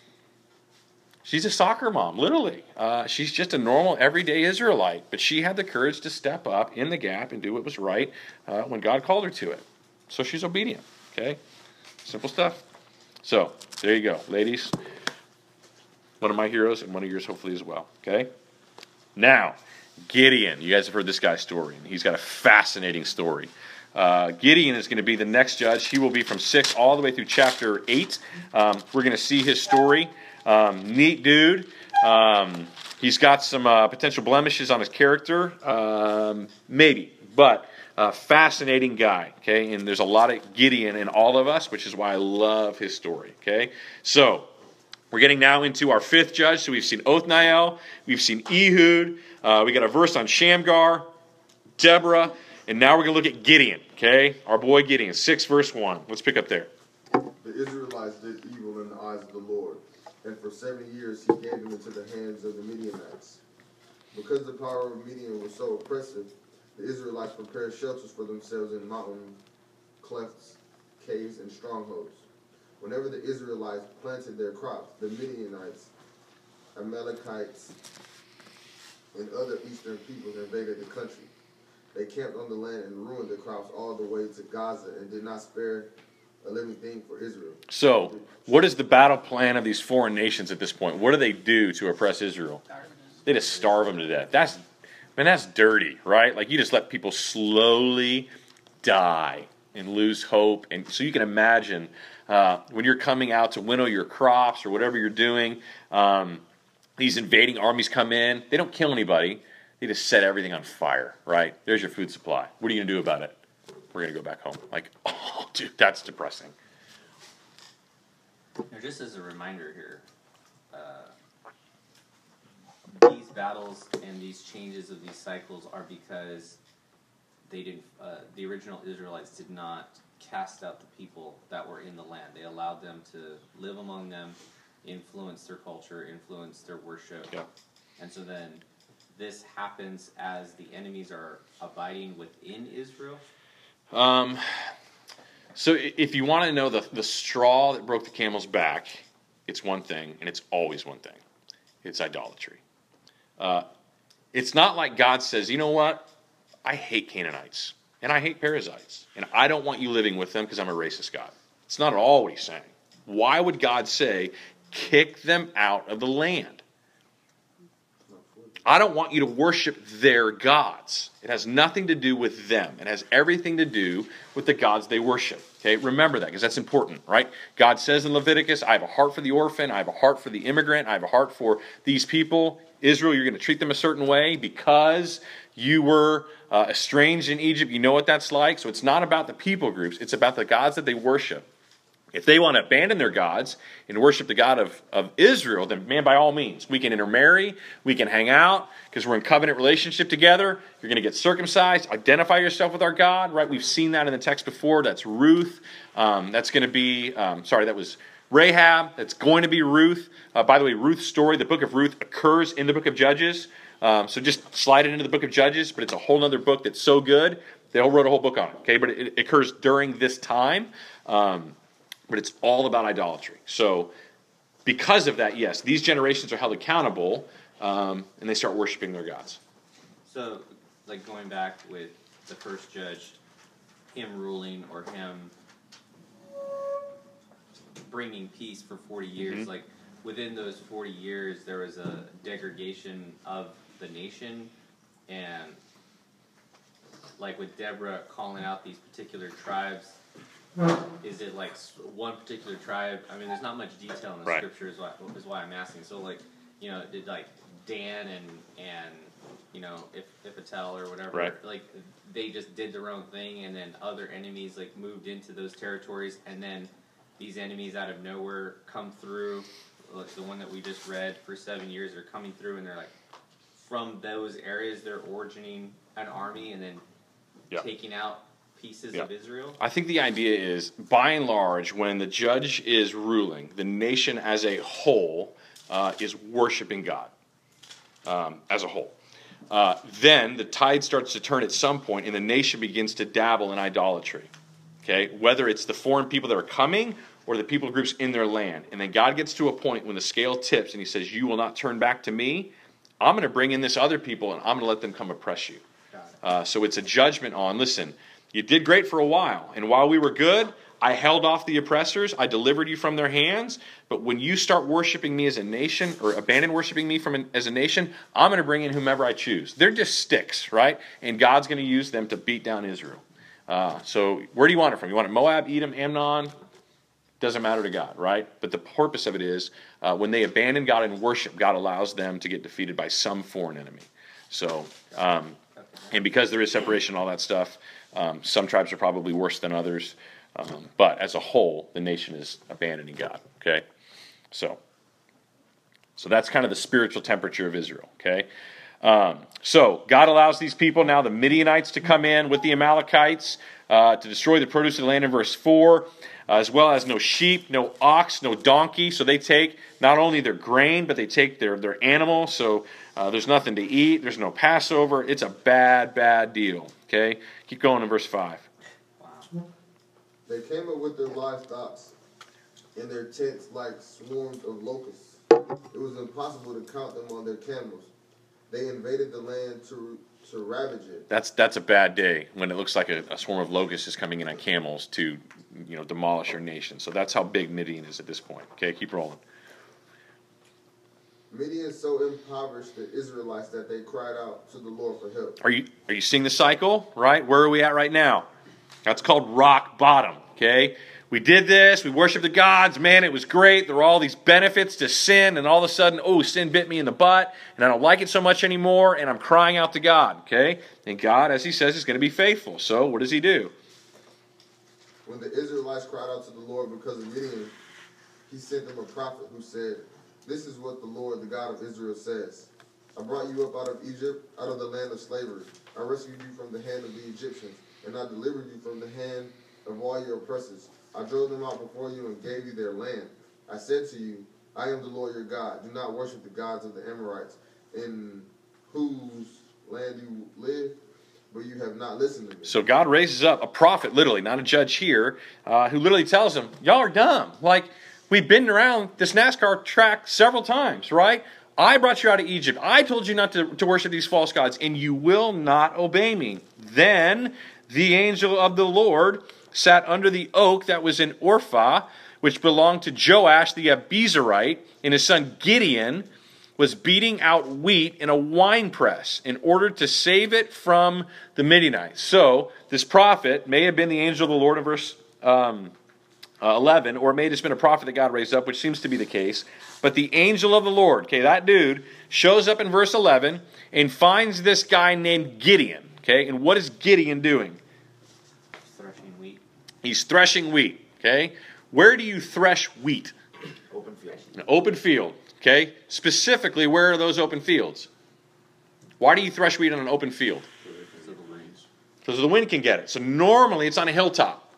She's a soccer mom, literally. She's just a normal, everyday Israelite, but she had the courage to step up in the gap and do what was right when God called her to it. So she's obedient. Okay, simple stuff. So, there you go, ladies. One of my heroes and one of yours hopefully as well, okay? Now, Gideon. You guys have heard this guy's story, and he's got a fascinating story. Gideon is going to be the next judge. He will be from 6 all the way through chapter 8. We're going to see his story. Neat dude. He's got some potential blemishes on his character. Maybe, but... fascinating guy, okay? And there's a lot of Gideon in all of us, which is why I love his story, okay? So, we're getting now into our 5th judge. So we've seen Othniel, we've seen Ehud, we got a verse on Shamgar, Deborah, and now we're going to look at Gideon, okay? Our boy Gideon, 6 verse 1. Let's pick up there. The Israelites did evil in the eyes of the Lord, and for 7 years he gave them into the hands of the Midianites. Because the power of Midian was so oppressive, the Israelites prepared shelters for themselves in mountain clefts, caves, and strongholds. Whenever the Israelites planted their crops, the Midianites, Amalekites, and other eastern peoples invaded the country. They camped on the land and ruined the crops all the way to Gaza and did not spare a living thing for Israel. So, what is the battle plan of these foreign nations at this point? What do they do to oppress Israel? They just starve them to death. That's dirty, right? Like, you just let people slowly die and lose hope. And so you can imagine when you're coming out to winnow your crops or whatever you're doing, these invading armies come in. They don't kill anybody. They just set everything on fire, right? There's your food supply. What are you going to do about it? We're going to go back home. Like, oh, dude, that's depressing. Now, just as a reminder here, these battles and these changes of these cycles are because they didn't. The original Israelites did not cast out the people that were in the land. They allowed them to live among them, influence their culture, influence their worship, and so then this happens as the enemies are abiding within Israel. So if you want to know the straw that broke the camel's back, it's one thing, and it's always one thing. It's idolatry. It's not like God says, you know what? I hate Canaanites, and I hate Perizzites, and I don't want you living with them because I'm a racist God. It's not at all what he's saying. Why would God say, kick them out of the land? I don't want you to worship their gods. It has nothing to do with them. It has everything to do with the gods they worship. Okay, remember that because that's important, right? God says in Leviticus, I have a heart for the orphan, I have a heart for the immigrant, I have a heart for these people. Israel, you're going to treat them a certain way because you were estranged in Egypt. You know what that's like. So it's not about the people groups. It's about the gods that they worship. If they want to abandon their gods and worship the God of Israel, then, man, by all means, we can intermarry, we can hang out, because we're in covenant relationship together. You're going to get circumcised, identify yourself with our God, right? We've seen that in the text before. That's Ruth. That's going to be, that was Rahab. That's going to be Ruth. By the way, Ruth's story, the book of Ruth, occurs in the book of Judges. So just slide it into the book of Judges, but it's a whole other book that's so good, they all wrote a whole book on it. Okay, but it occurs during this time, but it's all about idolatry. So because of that, yes, these generations are held accountable, and they start worshiping their gods. So, like going back with the first judge, him ruling or him bringing peace for 40 years, like within those 40 years, there was a degradation of the nation, and like with Deborah calling out these particular tribes, is it like one particular tribe? I mean, there's not much detail in the scripture, is why I'm asking. So, like, you know, did like Dan and you know, Iphatel or whatever, like they just did their own thing, and then other enemies like moved into those territories, and then these enemies out of nowhere come through, like the one that we just read for 7 years, they're coming through, and they're like, from those areas, they're origining an army, and then taking out pieces of Israel? I think the idea is, by and large, when the judge is ruling, the nation as a whole is worshiping God as a whole. Then the tide starts to turn at some point, and the nation begins to dabble in idolatry. Okay, whether it's the foreign people that are coming or the people groups in their land. And then God gets to a point when the scale tips and he says, you will not turn back to me. I'm going to bring in this other people and I'm going to let them come oppress you. So it's a judgment on, listen, you did great for a while. And while we were good, I held off the oppressors. I delivered you from their hands. But when you start worshiping me as a nation, or abandon worshiping me as a nation, I'm going to bring in whomever I choose. They're just sticks, right? And God's going to use them to beat down Israel. So where do you want it from? You want it Moab, Edom, Ammon? Doesn't matter to God, right? But the purpose of it is when they abandon God and worship, God allows them to get defeated by some foreign enemy. So, and because there is separation and all that stuff, some tribes are probably worse than others. But as a whole, the nation is abandoning God, okay? So that's kind of the spiritual temperature of Israel, okay? So God allows these people now, the Midianites, to come in with the Amalekites to destroy the produce of the land in verse 4, as well as no sheep, no ox, no donkey. So they take not only their grain, but they take their animals. So there's nothing to eat. There's no Passover. It's a bad, bad deal, okay? Keep going in verse 5. They came up with their livestock in their tents like swarms of locusts. It was impossible to count them on their camels. They invaded the land to ravage it. That's a bad day when it looks like a swarm of locusts is coming in on camels to, demolish your nation. So that's how big Midian is at this point. Okay, keep rolling. Midian so impoverished the Israelites that they cried out to the Lord for help. Are you seeing the cycle? Right? Where are we at right now? That's called rock bottom. Okay. We did this, we worshiped the gods, man, it was great. There were all these benefits to sin, and all of a sudden, sin bit me in the butt, and I don't like it so much anymore, and I'm crying out to God, okay? And God, as he says, is going to be faithful. So what does he do? When the Israelites cried out to the Lord because of Midian, he sent them a prophet who said, "This is what the Lord, the God of Israel, says. I brought you up out of Egypt, out of the land of slavery. I rescued you from the hand of the Egyptians, and I delivered you from the hand of all your oppressors. I drove them out before you and gave you their land. I said to you, I am the Lord your God. Do not worship the gods of the Amorites, in whose land you live, but you have not listened to me." So God raises up a prophet, literally, not a judge here, who literally tells them, y'all are dumb. Like, we've been around this NASCAR track several times, right? I brought you out of Egypt. I told you not to worship these false gods, and you will not obey me. Then the angel of the Lord sat under the oak that was in Orphah, which belonged to Joash the Abiezrite, and his son Gideon was beating out wheat in a winepress in order to save it from the Midianites. So this prophet may have been the angel of the Lord in verse 11, or it may have just been a prophet that God raised up, which seems to be the case. But the angel of the Lord, okay, that dude, shows up in verse 11 and finds this guy named Gideon. Okay, and what is Gideon doing? Threshing wheat. He's threshing wheat. Okay, where do you thresh wheat? Open field. An open field. Okay, specifically, where are those open fields? Why do you thresh wheat on an open field? Because of the winds. Because the wind can get it. So normally it's on a hilltop.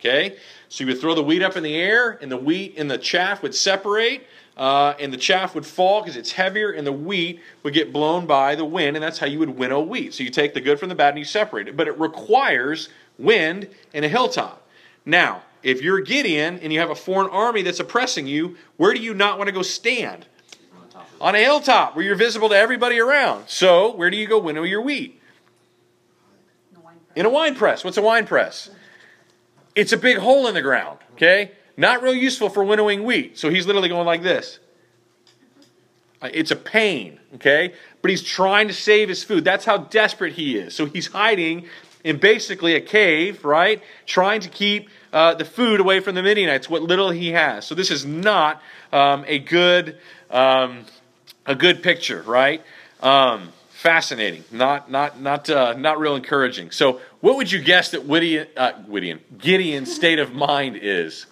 Okay? So you would throw the wheat up in the air, and the wheat and the chaff would separate, and the chaff would fall because it's heavier, and the wheat would get blown by the wind, and that's how you would winnow wheat. So you take the good from the bad and you separate it. But it requires wind and a hilltop. Now, if you're Gideon and you have a foreign army that's oppressing you, where do you not want to go stand? On a hilltop where you're visible to everybody around. So, where do you go winnow your wheat? In a wine press. What's a wine press? It's a big hole in the ground, okay? Not real useful for winnowing wheat. So he's literally going like this. It's a pain, okay? But he's trying to save his food. That's how desperate he is. So he's hiding in basically a cave, right? Trying to keep the food away from the Midianites, what little he has. So this is not a good picture, right? Fascinating, not real encouraging. So, what would you guess that Gideon's state of mind is?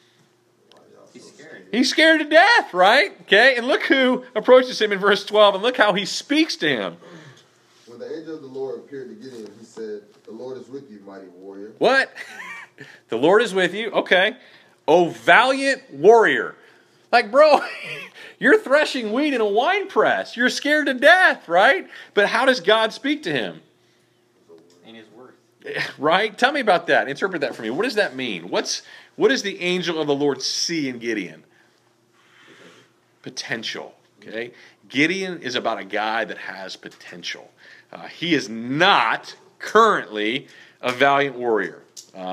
He's scared. He's scared to death, right? Okay, and look who approaches him in verse 12, and look how he speaks to him. When the angel of the Lord appeared to Gideon, he said, "The Lord is with you, mighty warrior." What? The Lord is with you. Okay. O valiant warrior. Like, bro, you're threshing wheat in a wine press. You're scared to death, right? But how does God speak to him? In his word. Right? Tell me about that. Interpret that for me. What does that mean? What does the angel of the Lord see in Gideon? Potential. Okay? Gideon is about a guy that has potential. He is not currently a valiant warrior.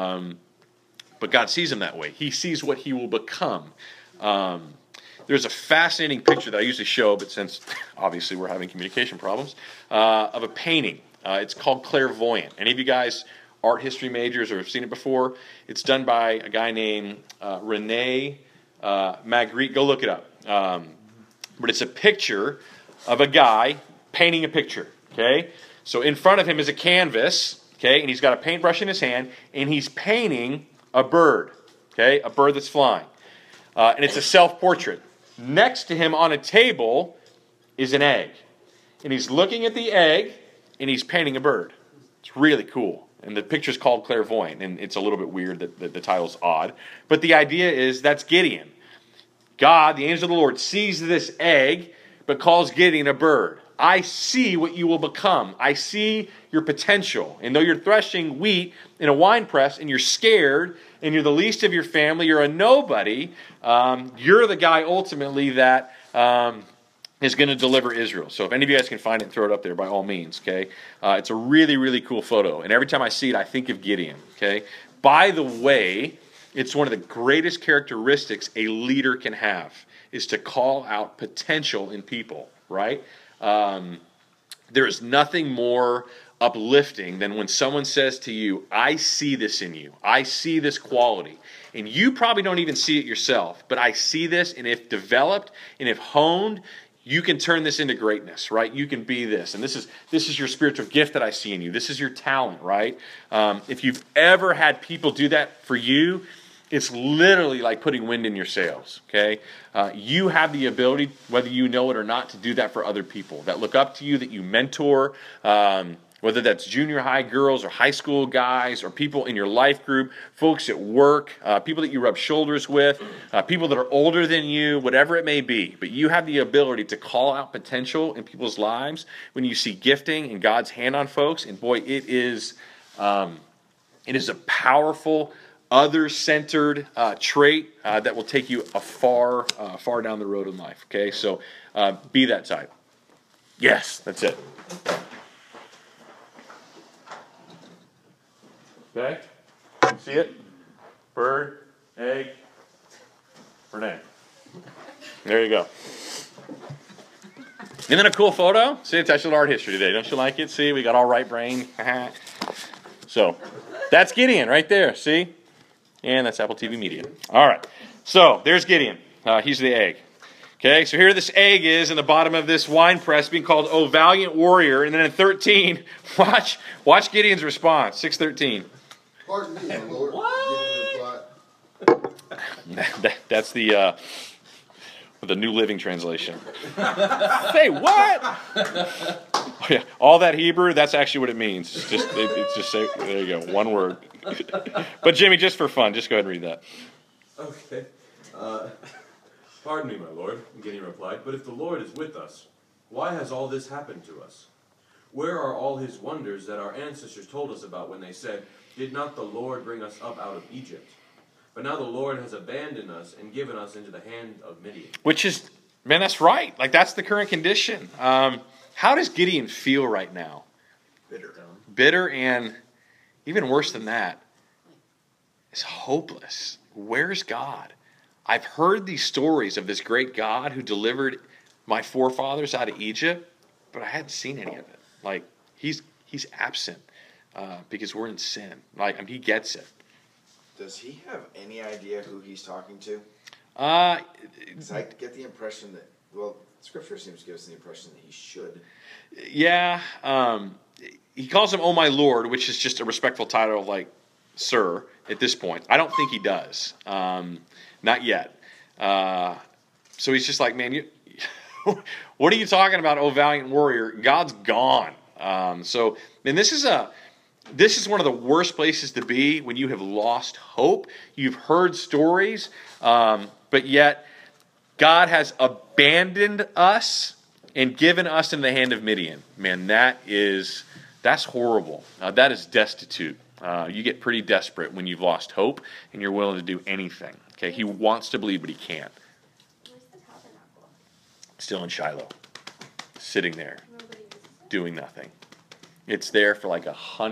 But God sees him that way. He sees what he will become. There's a fascinating picture that I usually show, but since obviously we're having communication problems, of a painting. It's called Clairvoyant. Any of you guys art history majors or have seen it before? It's done by a guy named Rene Magritte. Go look it up. But it's a picture of a guy painting a picture. Okay, so in front of him is a canvas. Okay, and he's got a paintbrush in his hand, and he's painting a bird. Okay, a bird that's flying. And it's a self-portrait. Next to him on a table is an egg. And he's looking at the egg, and he's painting a bird. It's really cool. And the picture's called Clairvoyant, and it's a little bit weird that the title's odd. But the idea is that's Gideon. God, the angel of the Lord, sees this egg, but calls Gideon a bird. I see what you will become. I see your potential. And though you're threshing wheat in a wine press and you're scared and you're the least of your family, you're a nobody, you're the guy ultimately that is going to deliver Israel. So if any of you guys can find it and throw it up there, by all means, okay? It's a really, really cool photo. And every time I see it, I think of Gideon, okay? By the way, it's one of the greatest characteristics a leader can have is to call out potential in people, right? There is nothing more uplifting than when someone says to you, I see this in you. I see this quality. And you probably don't even see it yourself, but I see this, and if developed and if honed, you can turn this into greatness, right? You can be this. And this is your spiritual gift that I see in you. This is your talent, right? If you've ever had people do that for you, it's literally like putting wind in your sails, okay? You have the ability, whether you know it or not, to do that for other people that look up to you, that you mentor, whether that's junior high girls or high school guys or people in your life group, folks at work, people that you rub shoulders with, people that are older than you, whatever it may be. But you have the ability to call out potential in people's lives when you see gifting and God's hand on folks. And boy, it is a powerful, other-centered trait that will take you far down the road in life. Okay, so be that type. Yes, that's it. Okay, you see it? Bird, egg, Renee. There you go. Isn't that a cool photo? See, it's actually art history today. Don't you like it? See, we got all right brain. So, that's Gideon right there. See? And that's Apple TV Media. All right. So, there's Gideon. He's the egg. Okay, so here this egg is in the bottom of this wine press being called, O Valiant Warrior. And then in 13, watch Gideon's response. 6:13. Pardon me, my Lord. What? That's the New Living Translation. Say what? Yeah, all that Hebrew, that's actually what it means. It's just say, there you go, one word. But Jimmy, just for fun, just go ahead and read that. Okay. Pardon me, my lord, Gideon replied, but if the Lord is with us, why has all this happened to us? Where are all his wonders that our ancestors told us about when they said, did not the Lord bring us up out of Egypt? But now the Lord has abandoned us and given us into the hand of Midian. Which is, man, that's right. Like, that's the current condition. How does Gideon feel right now? Bitter, and even worse than that, is hopeless. Where's God? I've heard these stories of this great God who delivered my forefathers out of Egypt, but I hadn't seen any of it. Like, he's absent because we're in sin. Like, I mean, he gets it. Does he have any idea who he's talking to? I get the impression that, well, Scripture seems to give us the impression that he should. Yeah. He calls him, "Oh my Lord," which is just a respectful title, like, sir, at this point. I don't think he does. Not yet. So he's just like, man, what are you talking about, oh valiant warrior? God's gone. And this is one of the worst places to be when you have lost hope. You've heard stories, but yet God has abandoned us and given us in the hand of Midian. Man, that's horrible. That is destitute. You get pretty desperate when you've lost hope and you're willing to do anything. Okay, he wants to believe, but he can't. Where's the tabernacle? Still in Shiloh, sitting there, doing nothing. It's there for like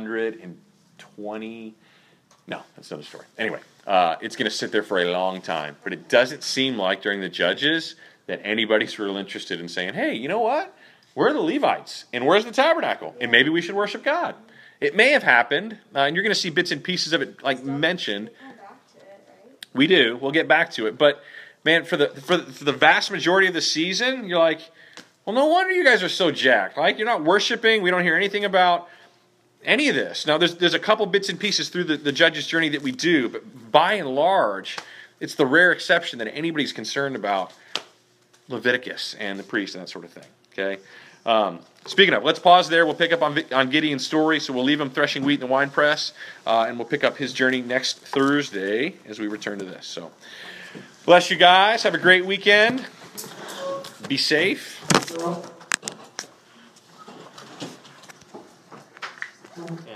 120. No, that's another story. Anyway, it's going to sit there for a long time. But it doesn't seem like during the Judges that anybody's real interested in saying, hey, you know what? Where are the Levites? And where's the tabernacle? And maybe we should worship God. It may have happened, and you're going to see bits and pieces of it, like mentioned. We do. We'll get back to it. But, man, for the vast majority of the season, you're like, well, no wonder you guys are so jacked. Like, you're not worshiping. We don't hear anything about any of this. Now, there's a couple bits and pieces through the Judges' journey that we do, but by and large, it's the rare exception that anybody's concerned about Leviticus and the priests and that sort of thing. Okay? Speaking of, let's pause there. We'll pick up on Gideon's story, so we'll leave him threshing wheat in the wine press, and we'll pick up his journey next Thursday as we return to this. So, bless you guys. Have a great weekend. Be safe. And